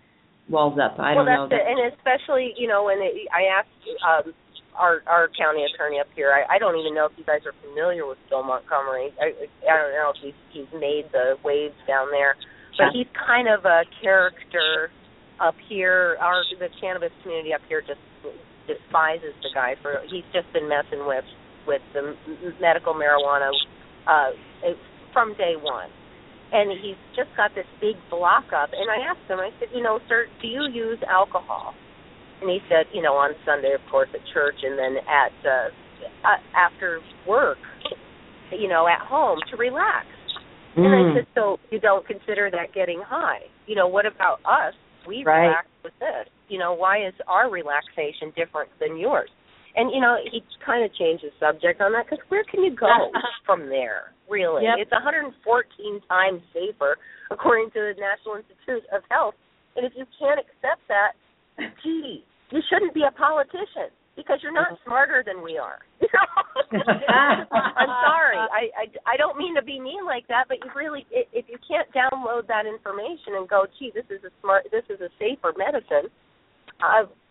walls up. I well, don't that's know. It. And especially, you know, when it, I asked um, our our county attorney up here, I, I don't even know if you guys are familiar with Bill Montgomery. I, I don't know if he's he's made the waves down there, but he's kind of a character up here. Our the cannabis community up here just despises the guy for he's just been messing with with the medical marijuana uh, from day one. And he's just got this big block up. And I asked him, I said, you know, sir, do you use alcohol? And he said, you know, on Sunday, of course, at church, and then at uh, uh, after work, you know, at home to relax. Mm. And I said, so you don't consider that getting high? You know, what about us? We right. relax with this. You know, why is our relaxation different than yours? And, you know, he kind of changed the subject on that because where can you go from there, really? Yep. It's one hundred fourteen times safer, according to the National Institute of Health. And if you can't accept that, gee, you shouldn't be a politician because you're not smarter than we are. I'm sorry. I, I, I don't mean to be mean like that, but you really, if you can't download that information and go, gee, this is a smart, this is a safer medicine, uh,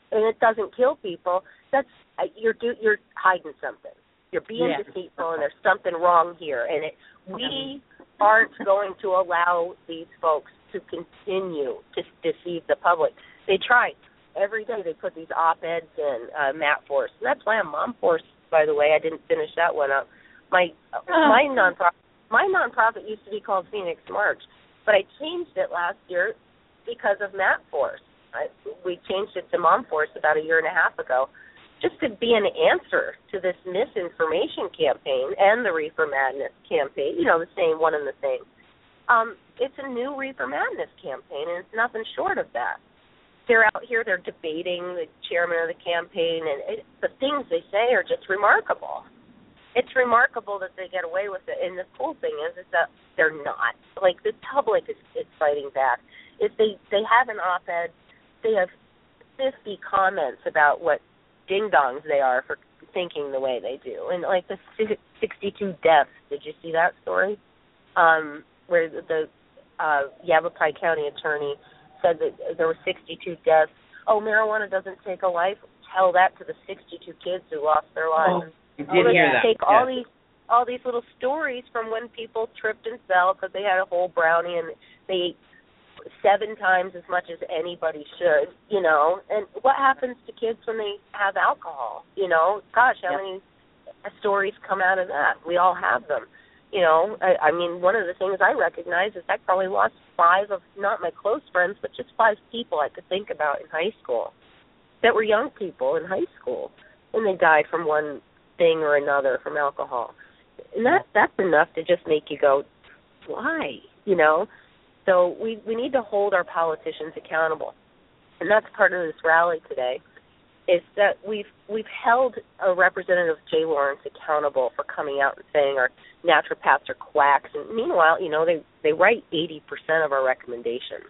and it doesn't kill people, that's uh, you're do, you're hiding something. You're being Yeah. deceitful, and there's something wrong here. And it, we aren't going to allow these folks to continue to deceive the public. They try. Every day they put these op-eds in, uh, Matt Force. And that's why I'm Mom Force, by the way. I didn't finish that one up. My uh, my nonprofit my nonprofit used to be called Phoenix March, but I changed it last year because of Matt Force. I, we changed it to Mom Force about a year and a half ago, just to be an answer to this misinformation campaign and the Reefer Madness campaign, you know, the same, one and the same. Um, it's a new Reefer Madness campaign, and it's nothing short of that. They're out here, they're debating the chairman of the campaign, and it, the things they say are just remarkable. It's remarkable that they get away with it, and the cool thing is, is that they're not. Like, the public is, is fighting back. If they, they have an op-ed, they have fifty comments about what ding-dongs they are for thinking the way they do. And, like, the sixty-two deaths, did you see that story? Um, where the, the uh, Yavapai County attorney said that there were sixty-two deaths. Oh, marijuana doesn't take a life? Tell that to the sixty-two kids who lost their lives. Oh, I did oh, hear that. Take yeah. all these all these little stories from when people tripped and fell because they had a whole brownie and they ate seven times as much as anybody should, you know. And what happens to kids when they have alcohol? You know, gosh, how yep. many stories come out of that? We all have them. You know, I, I mean, one of the things I recognize is I probably lost five of, not my close friends, but just five people I could think about in high school that were young people in high school, and they died from one thing or another from alcohol. And that that's enough to just make you go, why? You know? So we, we need to hold our politicians accountable. And that's part of this rally today, is that we've we've held a Representative Jay Lawrence accountable for coming out and saying our naturopaths are quacks. And meanwhile, you know, they, they write eighty percent of our recommendations.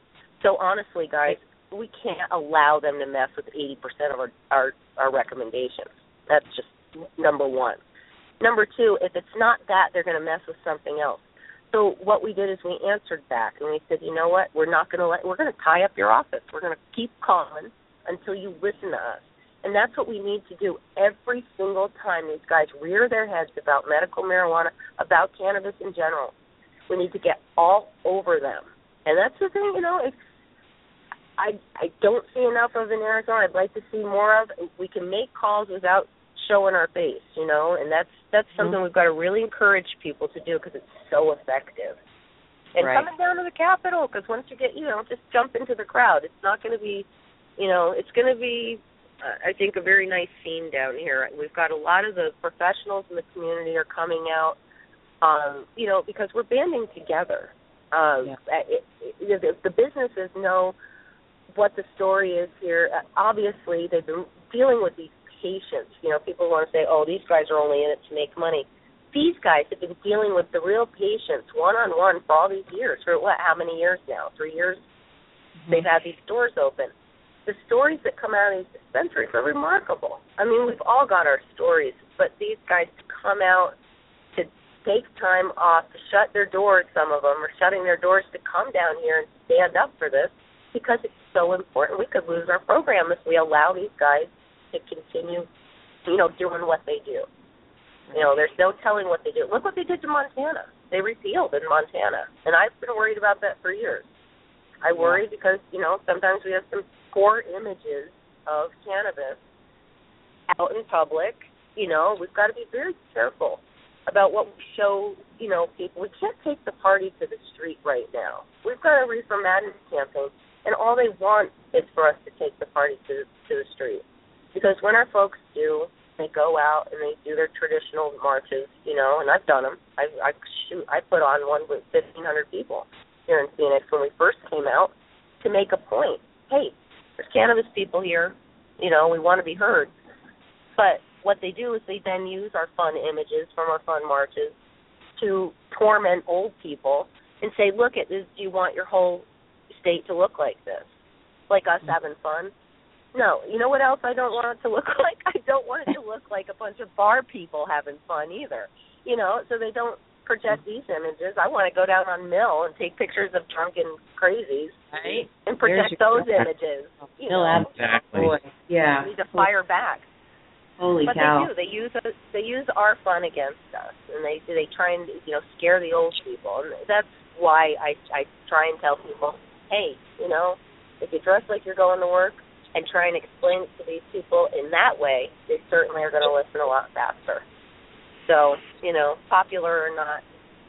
So honestly, guys, we can't allow them to mess with eighty percent of our, our, our recommendations. That's just number one. Number two, if it's not that, they're going to mess with something else. So what we did is we answered back, and we said, you know what, we're not going to let, we're going to tie up your office. We're going to keep calling until you listen to us. And that's what we need to do every single time these guys rear their heads about medical marijuana, about cannabis in general. We need to get all over them. And that's the thing, you know, if I I don't see enough of in Arizona. I'd like to see more of. We can make calls without showing our face, you know, and that's that's something mm-hmm. we've got to really encourage people to do because it's so effective. And right. coming down to the Capitol, because once you get, you know, just jump into the crowd. It's not going to be, you know, it's going to be, uh, I think, a very nice scene down here. We've got a lot of the professionals in the community are coming out, um, you know, because we're banding together. Um, yeah. it, it, the, the businesses know what the story is here. Uh, obviously, they've been dealing with these patients. You know, people want to say, oh, these guys are only in it to make money. These guys have been dealing with the real patients one-on-one for all these years. For what, how many years now? Three years? Mm-hmm. They've had these stores open. The stories that come out of these dispensaries are remarkable. I mean, we've all got our stories, but these guys come out to take time off, to shut their doors, some of them are shutting their doors to come down here and stand up for this because it's so important. We could lose our program if we allow these guys to continue, you know, doing what they do. You know, there's no telling what they do. Look what they did to Montana. They repealed in Montana, and I've been worried about that for years. I worry yeah. because, you know, sometimes we have some poor images of cannabis out in public. You know, we've got to be very careful about what we show, you know, people. We can't take the party to the street right now. We've got a Reefer Madness campaign, and all they want is for us to take the party to, to the street. Because when our folks do, they go out and they do their traditional marches, you know, and I've done them. I, I shoot, I put on one with fifteen hundred people here in Phoenix when we first came out to make a point. Hey, there's cannabis people here, you know, we want to be heard. But what they do is they then use our fun images from our fun marches to torment old people and say, look at this, do you want your whole state to look like this? Like us having fun? No. You know what else I don't want it to look like? I don't want it to look like a bunch of bar people having fun either. You know, so they don't project these images. I want to go down on Mill and take pictures of drunken crazies right. and project those images. You no, know, exactly. Boy. Yeah. We need to fire back. Holy but cow! But they do. They use they use our fun against us, and they they try and you know scare the old people, and that's why I I try and tell people, hey, you know, if you dress like you're going to work and try and explain it to these people in that way, they certainly are going to listen a lot faster. So, you know, popular or not,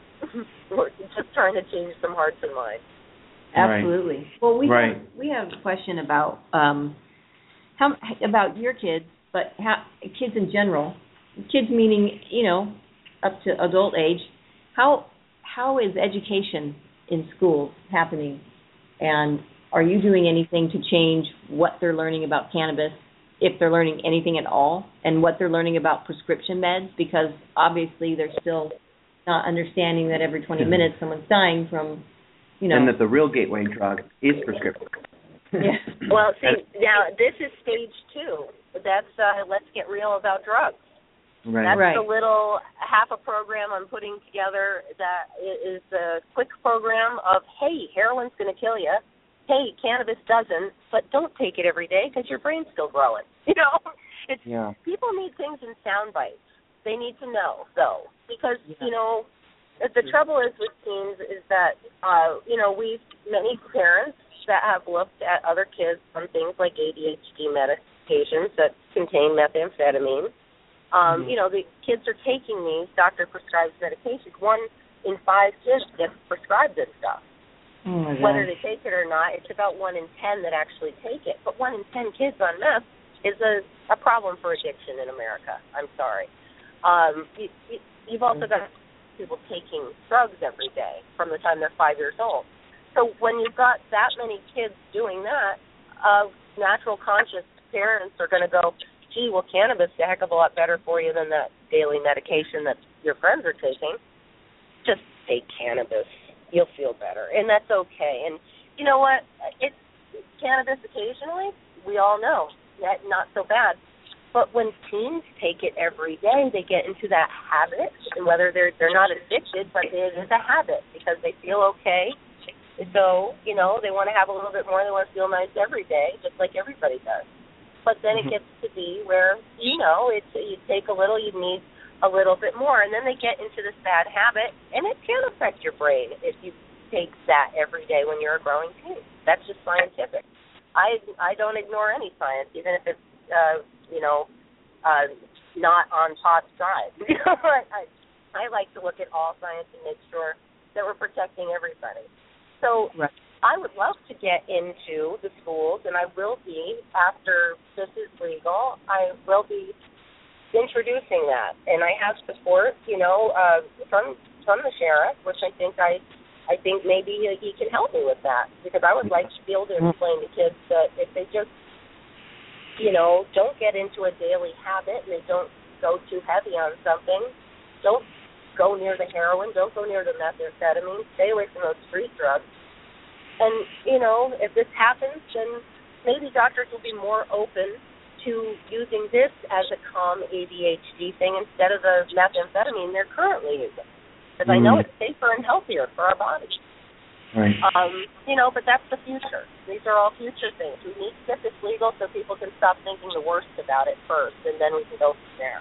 we're just trying to change some hearts and minds. Absolutely. Right. Well, we right. have, we have a question about um, how about your kids, but how, kids in general. Kids meaning, you know, up to adult age. How how is education in schools happening, and are you doing anything to change what they're learning about cannabis, if they're learning anything at all, and what they're learning about prescription meds? Because obviously they're still not understanding that every twenty minutes someone's dying from, you know. And that the real gateway drug is prescription. Yeah. Well, see, now this is stage two. That's uh, let's get real about drugs. Right. That's right. the little half a program I'm putting together that is a quick program of, hey, heroin's going to kill you. Hey, cannabis doesn't, but don't take it every day because your brain's still growing. You know, it's yeah. people need things in sound bites. They need to know, though, because yeah. you know, the trouble is with teens is that uh, you know we've many parents that have looked at other kids on things like A D H D medications that contain methamphetamine. Um, mm-hmm. You know, the kids are taking these doctor-prescribed medications. One in five kids gets prescribed this stuff. Oh Whether they take it or not, it's about one in ten that actually take it. But one in ten kids on meth is a, a problem for addiction in America. I'm sorry. Um, you, you, you've also got people taking drugs every day from the time they're five years old. So when you've got that many kids doing that, uh, natural conscious parents are going to go, gee, well, cannabis is a heck of a lot better for you than that daily medication that your friends are taking. Just take cannabis. You'll feel better, and that's okay. And you know what? It's cannabis occasionally, we all know, that not so bad. But when teens take it every day, they get into that habit, and whether they're they're not addicted, but it is a habit because they feel okay. So, you know, they want to have a little bit more. They want to feel nice every day, just like everybody does. But then it gets to be where, you know, it's you take a little, you need a little bit more, and then they get into this bad habit, and it can affect your brain if you take that every day when you're a growing teen. That's just scientific. I I don't ignore any science, even if it's, uh, you know, uh, not on Todd's side. I, I like to look at all science and make sure that we're protecting everybody. So right. I would love to get into the schools, and I will be, after this is legal, I will be introducing that. And I have support, you know, uh, from from the sheriff, which I think I I think maybe he can help me with that, because I would like to be able to explain to kids that if they just, you know, don't get into a daily habit and they don't go too heavy on something, don't go near the heroin, don't go near the methamphetamine, stay away from those street drugs. And, you know, if this happens, then maybe doctors will be more open to using this as a calm A D H D thing instead of the methamphetamine they're currently using. Because mm. I know it's safer and healthier for our bodies. Right. Um, you know, but that's the future. These are all future things. We need to get this legal so people can stop thinking the worst about it first, and then we can go from there.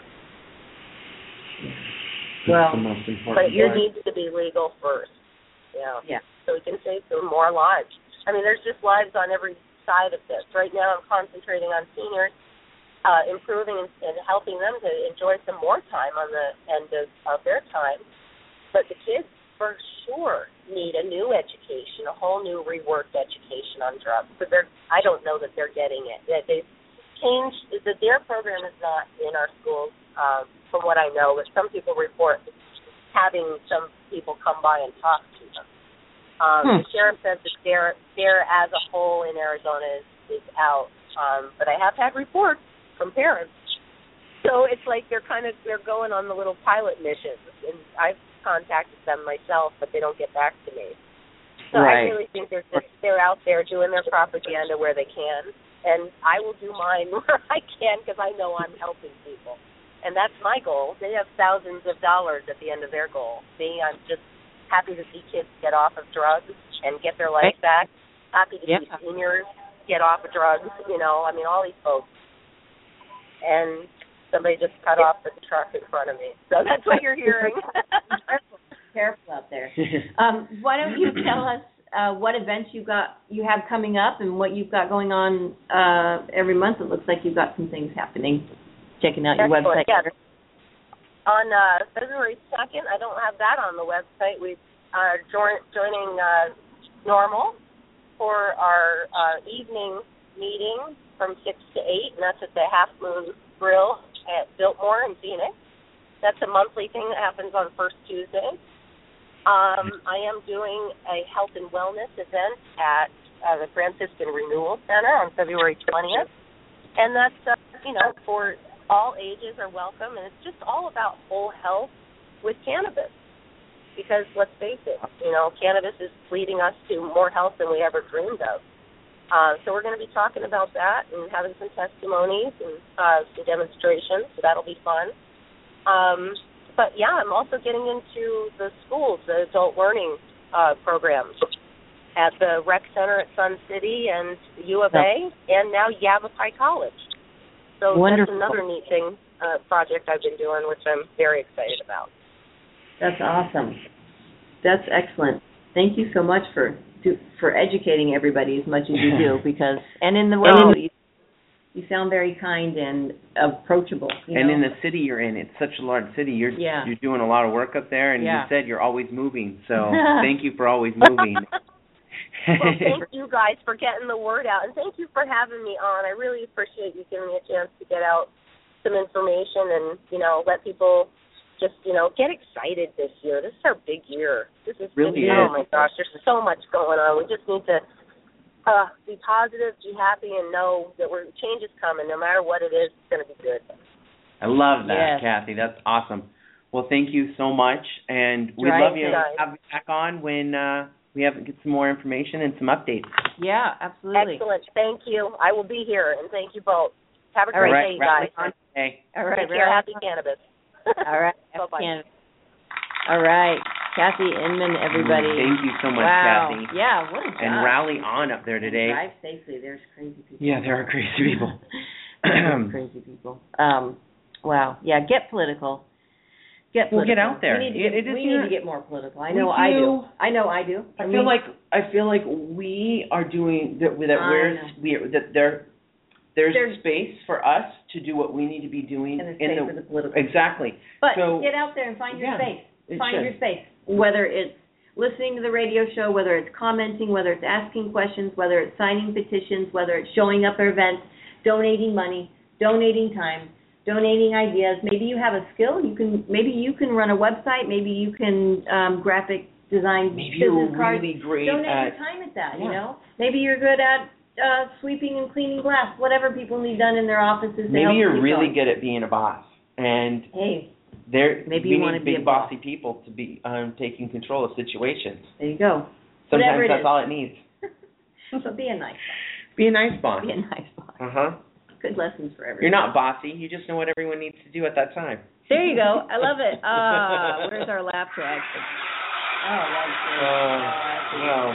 Well, the most important but it part. needs to be legal first. Yeah. Yeah. So we can save some more lives. I mean, there's just lives on every side of this. Right now I'm concentrating on seniors, uh, improving and, and helping them to enjoy some more time on the end of, of their time. But the kids, for sure, need a new education, a whole new reworked education on drugs. But they're, I don't know that they're getting it. That they've changed, the D A R E program is not in our schools, um, from what I know, but some people report having some people come by and talk to them. Um, hmm. The sheriff says that D A R E, D A R E as a whole in Arizona is, is out, um, but I have had reports from parents. So it's like they're kind of they're going on the little pilot missions, and I've contacted them myself, but they don't get back to me. So right. I really think they're just, they're out there doing their propaganda where they can, and I will do mine where I can because I know I'm helping people. and that's my goal. They have thousands of dollars at the end of their goal. Me, I'm just happy to see kids get off of drugs and get their life back. Happy to yeah. see seniors get off of drugs, you know, I mean, all these folks. And somebody just cut off the truck in front of me. So that's what you're hearing. Careful, careful out there. Um, why don't you tell us uh, what events you got you have coming up and what you've got going on uh, every month? It looks like you've got some things happening. Checking out your Excellent. website. Yeah. On uh, February second, I don't have that on the website. We are join, joining uh, Normal for our uh, evening meeting from six to eight, and that's at the Half Moon Grill at Biltmore in Phoenix. That's a monthly thing that happens on first Tuesday. Um, I am doing a health and wellness event at uh, the Franciscan Renewal Center on February twentieth, and that's, uh, you know, for all ages are welcome, and it's just all about whole health with cannabis. Because let's face it, you know, cannabis is leading us to more health than we ever dreamed of. Uh, so we're going to be talking about that and having some testimonies and uh, some demonstrations, so that'll be fun. Um, but, yeah, I'm also getting into the schools, the adult learning uh, programs at the Rec Center at Sun City and U of A, and now Yavapai College. So Wonderful. That's another neat thing, uh, project I've been doing, which I'm very excited about. That's awesome. That's excellent. Thank you so much for do, for educating everybody as much as you do, because and in the well, you, you sound very kind and approachable. You and know? in the city you're in, it's such a large city. You're yeah. you're doing a lot of work up there, and yeah. you said you're always moving. So thank you for always moving. Well, thank you guys for getting the word out, and thank you for having me on. I really appreciate you giving me a chance to get out some information and, you know, let people just, you know, get excited this year. This is our big year. This is really big, is. Oh, my gosh, there's so much going on. We just need to uh, be positive, be happy, and know that we're, change is coming. No matter what it is, it's going to be good. I love that, yes. Kathy. That's awesome. Well, thank you so much, and we'd right, love you to have you back on when uh, we have get some more information and some updates. Yeah, absolutely. Excellent. Thank you. I will be here, and thank you both. Have a great right, day, guys. Right, hey. All right. Take care. Happy cannabis. All right. Bye-bye. Cannabis. All right. Kathy Inman, everybody. Thank you so much, wow. Kathy. Yeah, what a job. And rally on up there today. Drive safely. There's crazy people. Yeah, there are crazy people. crazy people. Um, wow. Yeah, get political. Get political. Well, get out there. We need to it, get, it we need to get more political. I know do. I do. I know I do. I, I feel mean, like I feel like we are doing that. That we're we that there there's, there's space for us to do what we need to be doing and in the, the, for the political. Exactly. But so, get out there and find your yeah, space. Find should. your space. Whether it's listening to the radio show, whether it's commenting, whether it's asking questions, whether it's signing petitions, whether it's showing up at events, donating money, donating time, donating ideas. Maybe you have a skill. You can maybe you can run a website. Maybe you can um, graphic design maybe business you're cards. really great Donate at, your time at that. Yeah. You know. Maybe you're good at uh, sweeping and cleaning glass. Whatever people need done in their offices. Maybe you're really going. good at being a boss. And hey. There, Maybe we you want need to be big a boss. bossy people to be um, taking control of situations. There you go. Sometimes it that's is. all it needs. So be a nice boss. Be a nice boss. Be a nice boss. Uh huh. Good lessons for everyone. You're not bossy. You just know what everyone needs to do at that time. There you go. I love it. Ah, uh, where's our laugh track? Oh, that's good. Uh, well,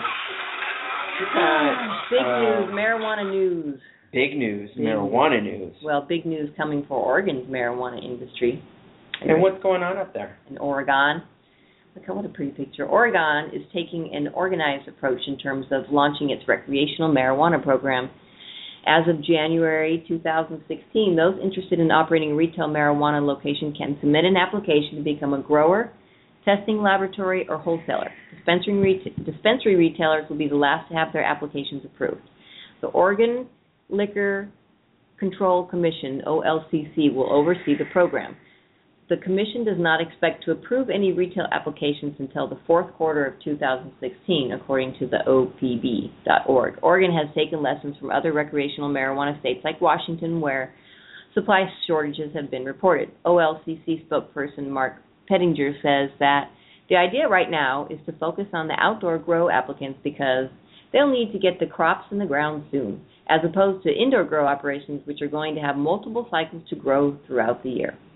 uh, big uh, news, marijuana news. Big news, Big marijuana news. Well, big news coming for Oregon's marijuana industry. And what's going on up there? In Oregon. Look at what a pretty picture. Oregon is taking an organized approach in terms of launching its recreational marijuana program. As of January two thousand sixteen, those interested in operating a retail marijuana location can submit an application to become a grower, testing laboratory, or wholesaler. Dispensary, ret- dispensary retailers will be the last to have their applications approved. The Oregon Liquor Control Commission, O L C C, will oversee the program. The Commission does not expect to approve any retail applications until the fourth quarter of two thousand sixteen, according to the O P B dot org. Oregon has taken lessons from other recreational marijuana states like Washington, where supply shortages have been reported. O L C C spokesperson Mark Pettinger says that the idea right now is to focus on the outdoor grow applicants because they'll need to get the crops in the ground soon, as opposed to indoor grow operations, which are going to have multiple cycles to grow throughout the year.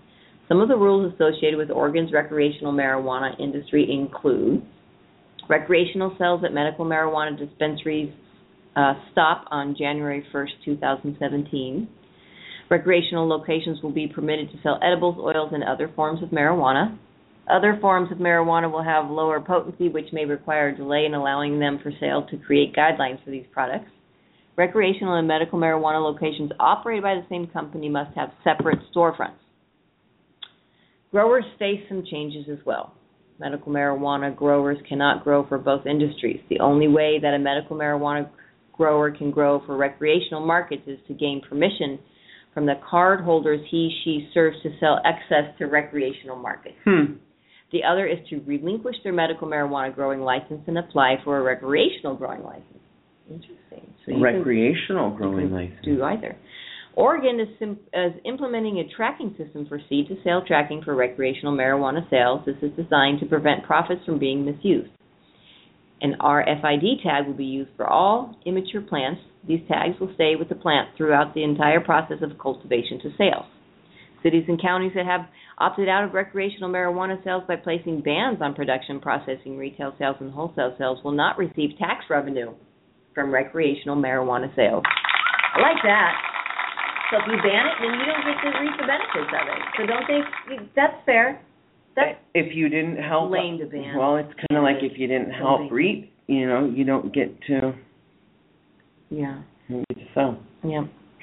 Some of the rules associated with Oregon's recreational marijuana industry include recreational sales at medical marijuana dispensaries uh, stop on January first, two thousand seventeen. Recreational locations will be permitted to sell edibles, oils, and other forms of marijuana. Other forms of marijuana will have lower potency, which may require a delay in allowing them for sale to create guidelines for these products. Recreational and medical marijuana locations operated by the same company must have separate storefronts. Growers face some changes as well. Medical marijuana growers cannot grow for both industries. The only way that a medical marijuana grower can grow for recreational markets is to gain permission from the card holders he, she serves to sell excess to recreational markets. Hmm. The other is to relinquish their medical marijuana growing license and apply for a recreational growing license. Interesting. So you recreational can, growing you can license. do either. Oregon is, sim- is implementing a tracking system for seed-to-sale tracking for recreational marijuana sales. This is designed to prevent profits from being misused. An R F I D tag will be used for all immature plants. These tags will stay with the plant throughout the entire process of cultivation to sales. Cities and counties that have opted out of recreational marijuana sales by placing bans on production, processing, retail sales, and wholesale sales will not receive tax revenue from recreational marijuana sales. I like that. So if you ban it, then you don't get to reap the benefits of it. So don't think that's fair. That's if you didn't help, lame to ban. Well, it's kind of like if you didn't help reap, you know, you don't get to. Yeah. You get to sell. Yeah.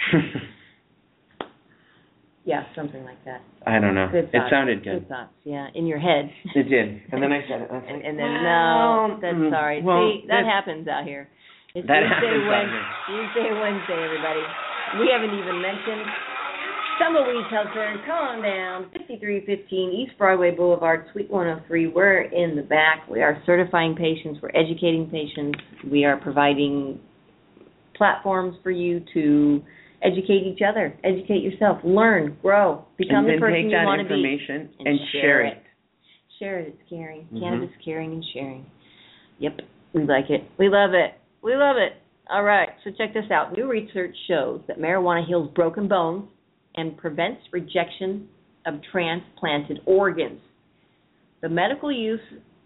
Yeah, something like that. I don't know. Good It thoughts. sounded good. Good thoughts. Yeah, in your head. It did, and then I said it. I was and, like, and then well, no, that's mm, sorry. well, See, that this- happens out here. It's That Tuesday, happens out Wednesday, here. Tuesday, Wednesday, everybody. We haven't even mentioned Tumbleweed Health Center. Come on down, fifty-three fifteen East Broadway Boulevard, Suite one oh three. We're in the back. We are certifying patients. We're educating patients. We are providing platforms for you to educate each other, educate yourself, learn, grow, become and the then person take you that want to be. information And and share share it. it. Share it. It's caring. Mhm. Cannabis caring and sharing. Yep. We like it. We love it. We love it. All right. So check this out. New research shows that marijuana heals broken bones and prevents rejection of transplanted organs. The medical use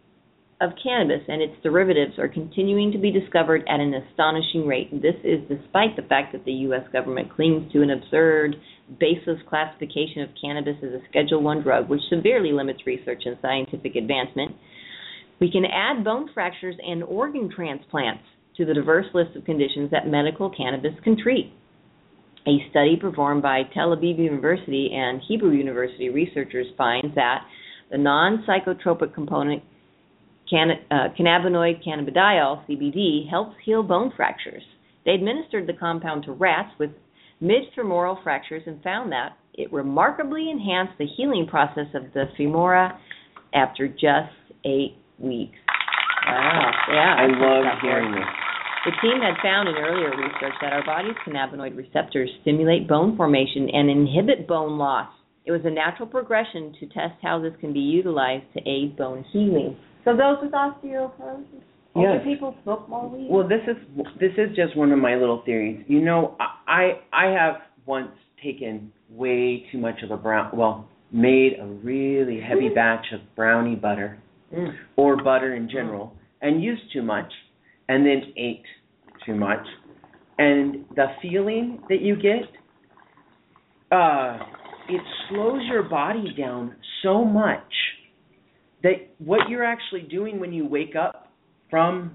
of cannabis and its derivatives are continuing to be discovered at an astonishing rate. This is despite the fact that the U S government clings to an absurd, baseless classification of cannabis as a Schedule one drug, which severely limits research and scientific advancement. We can add bone fractures and organ transplants to the diverse list of conditions that medical cannabis can treat. A study performed by Tel Aviv University and Hebrew University researchers finds that the non-psychotropic component Can, uh, cannabinoid cannabidiol, C B D, helps heal bone fractures. They administered the compound to rats with mid-femoral fractures and found that it remarkably enhanced the healing process of the femora after just eight weeks. Wow. Yeah. I that's love stuff. hearing this. The team had found in earlier research that our body's cannabinoid receptors stimulate bone formation and inhibit bone loss. It was a natural progression to test how this can be utilized to aid bone healing. So those with osteoporosis, older Yes. people smoke more weed. Well, this is this is just one of my little theories. You know, I I have once taken way too much of a brown, well, made a really heavy batch of brownie butter Mm. or butter in general, and used too much, and then ate too much, and the feeling that you get, uh, it slows your body down so much that what you're actually doing when you wake up from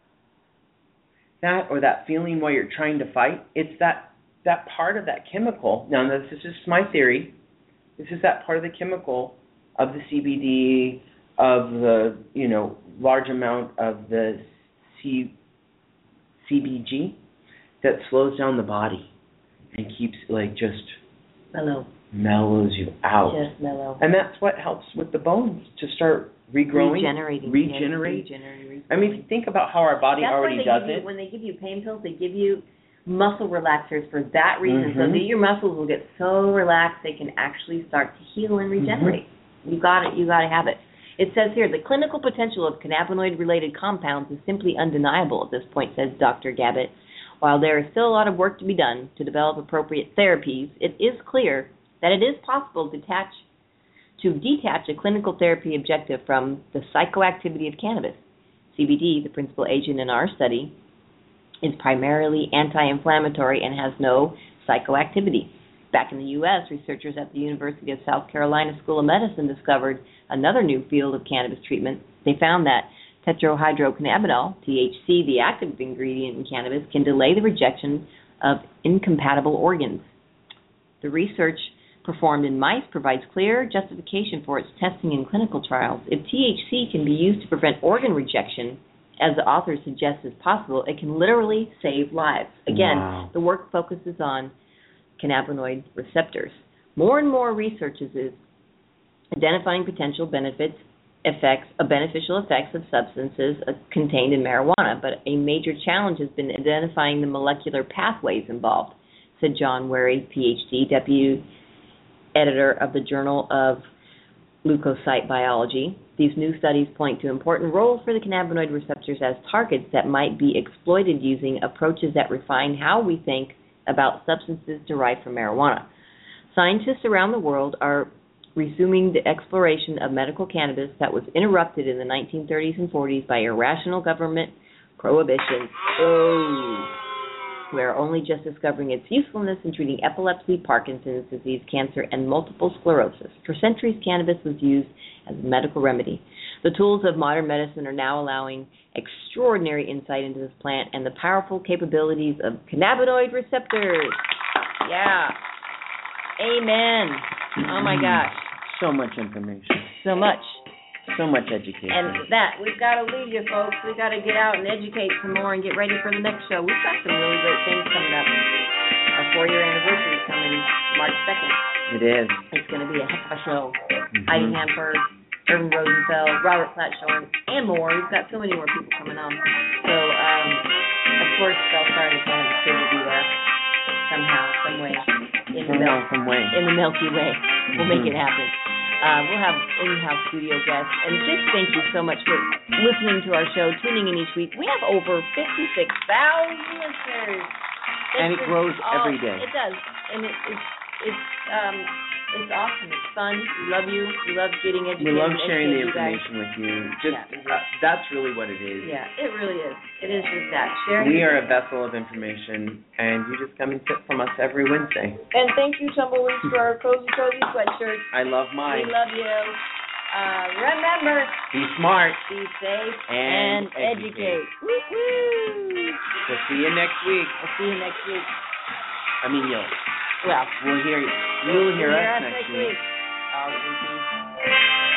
that or that feeling while you're trying to fight, it's that, that part of that chemical. Now, this is just my theory. This is that part of the chemical of the C B D, of the, you know, large amount of the C, CBG that slows down the body and keeps, like, just Mellow. mellows you out. Just mellow. And that's what helps with the bones to start regrowing, Regenerating. regenerate. Yeah, regenerate. I mean, think about how our body That's already why they does give you, it. when they give you pain pills, they give you muscle relaxers for that reason, so Mhm. that your muscles will get so relaxed they can actually start to heal and regenerate. Mm-hmm. You got it. You got to have it. It says here, the clinical potential of cannabinoid-related compounds is simply undeniable at this point, says Doctor Gabbett. While there is still a lot of work to be done to develop appropriate therapies, it is clear that it is possible to detach to detach a clinical therapy objective from the psychoactivity of cannabis. C B D, the principal agent in our study, is primarily anti-inflammatory and has no psychoactivity. Back in the U S, researchers at the University of South Carolina School of Medicine discovered another new field of cannabis treatment. They found that tetrahydrocannabinol, T H C, the active ingredient in cannabis, can delay the rejection of incompatible organs. The research performed in mice provides clear justification for its testing in clinical trials. If T H C can be used to prevent organ rejection, as the authors suggest is possible, it can literally save lives. Again, wow. The work focuses on cannabinoid receptors. More and more research is identifying potential benefits, effects, uh, beneficial effects of substances uh, contained in marijuana, but a major challenge has been identifying the molecular pathways involved, said John Wary, P H D, deputy editor of the Journal of Leukocyte Biology. These new studies point to important roles for the cannabinoid receptors as targets that might be exploited using approaches that refine how we think about substances derived from marijuana. Scientists around the world are resuming the exploration of medical cannabis that was interrupted in the nineteen thirties and forties by irrational government prohibition. Oh. We are only just discovering its usefulness in treating epilepsy, Parkinson's disease, cancer, and multiple sclerosis. For centuries, cannabis was used as a medical remedy. The tools of modern medicine are now allowing extraordinary insight into this plant and the powerful capabilities of cannabinoid receptors. Yeah. Amen. Oh, my gosh. So much information. So much. So much education. And that, we've got to leave you, folks. We've got to get out and educate some more and get ready for the next show. We've got some really great things coming up. Our four-year anniversary is coming March second. It is. It's going to be a heck of a show. Mm-hmm. Heidi Hamper, Irvin Rosenfeld, Robert Platshorn, and more. We've got so many more people coming on. So, um, of course, Bellstar and the Cannabis Kid will be there somehow, some way. In the, somehow, some way. In the Milky Way. We'll mm-hmm. make it happen. Uh, we'll have in-house studio guests. And just thank you so much for listening to our show, tuning in each week. We have over fifty-six thousand listeners. It's and it grows all, every day. It does. And it, it's, it's, um, it's awesome. It's fun. We love you. We love getting educated. We love sharing the you information guys. with you. Just yeah. uh, that's really what it is. Yeah, it really is. It is just that. Sharing we are a vessel of information, and you just come and sit from us every Wednesday. And thank you, Tumbleweeds, for our cozy, cozy sweatshirts. I love mine. We love you. Uh, remember, be smart, be safe, and, and educate. educate. Woo-hoo. We'll see you next week. We'll see you next week. I mean, you'll. Well, we'll hear you. You'll hear we'll us hear next next week. week.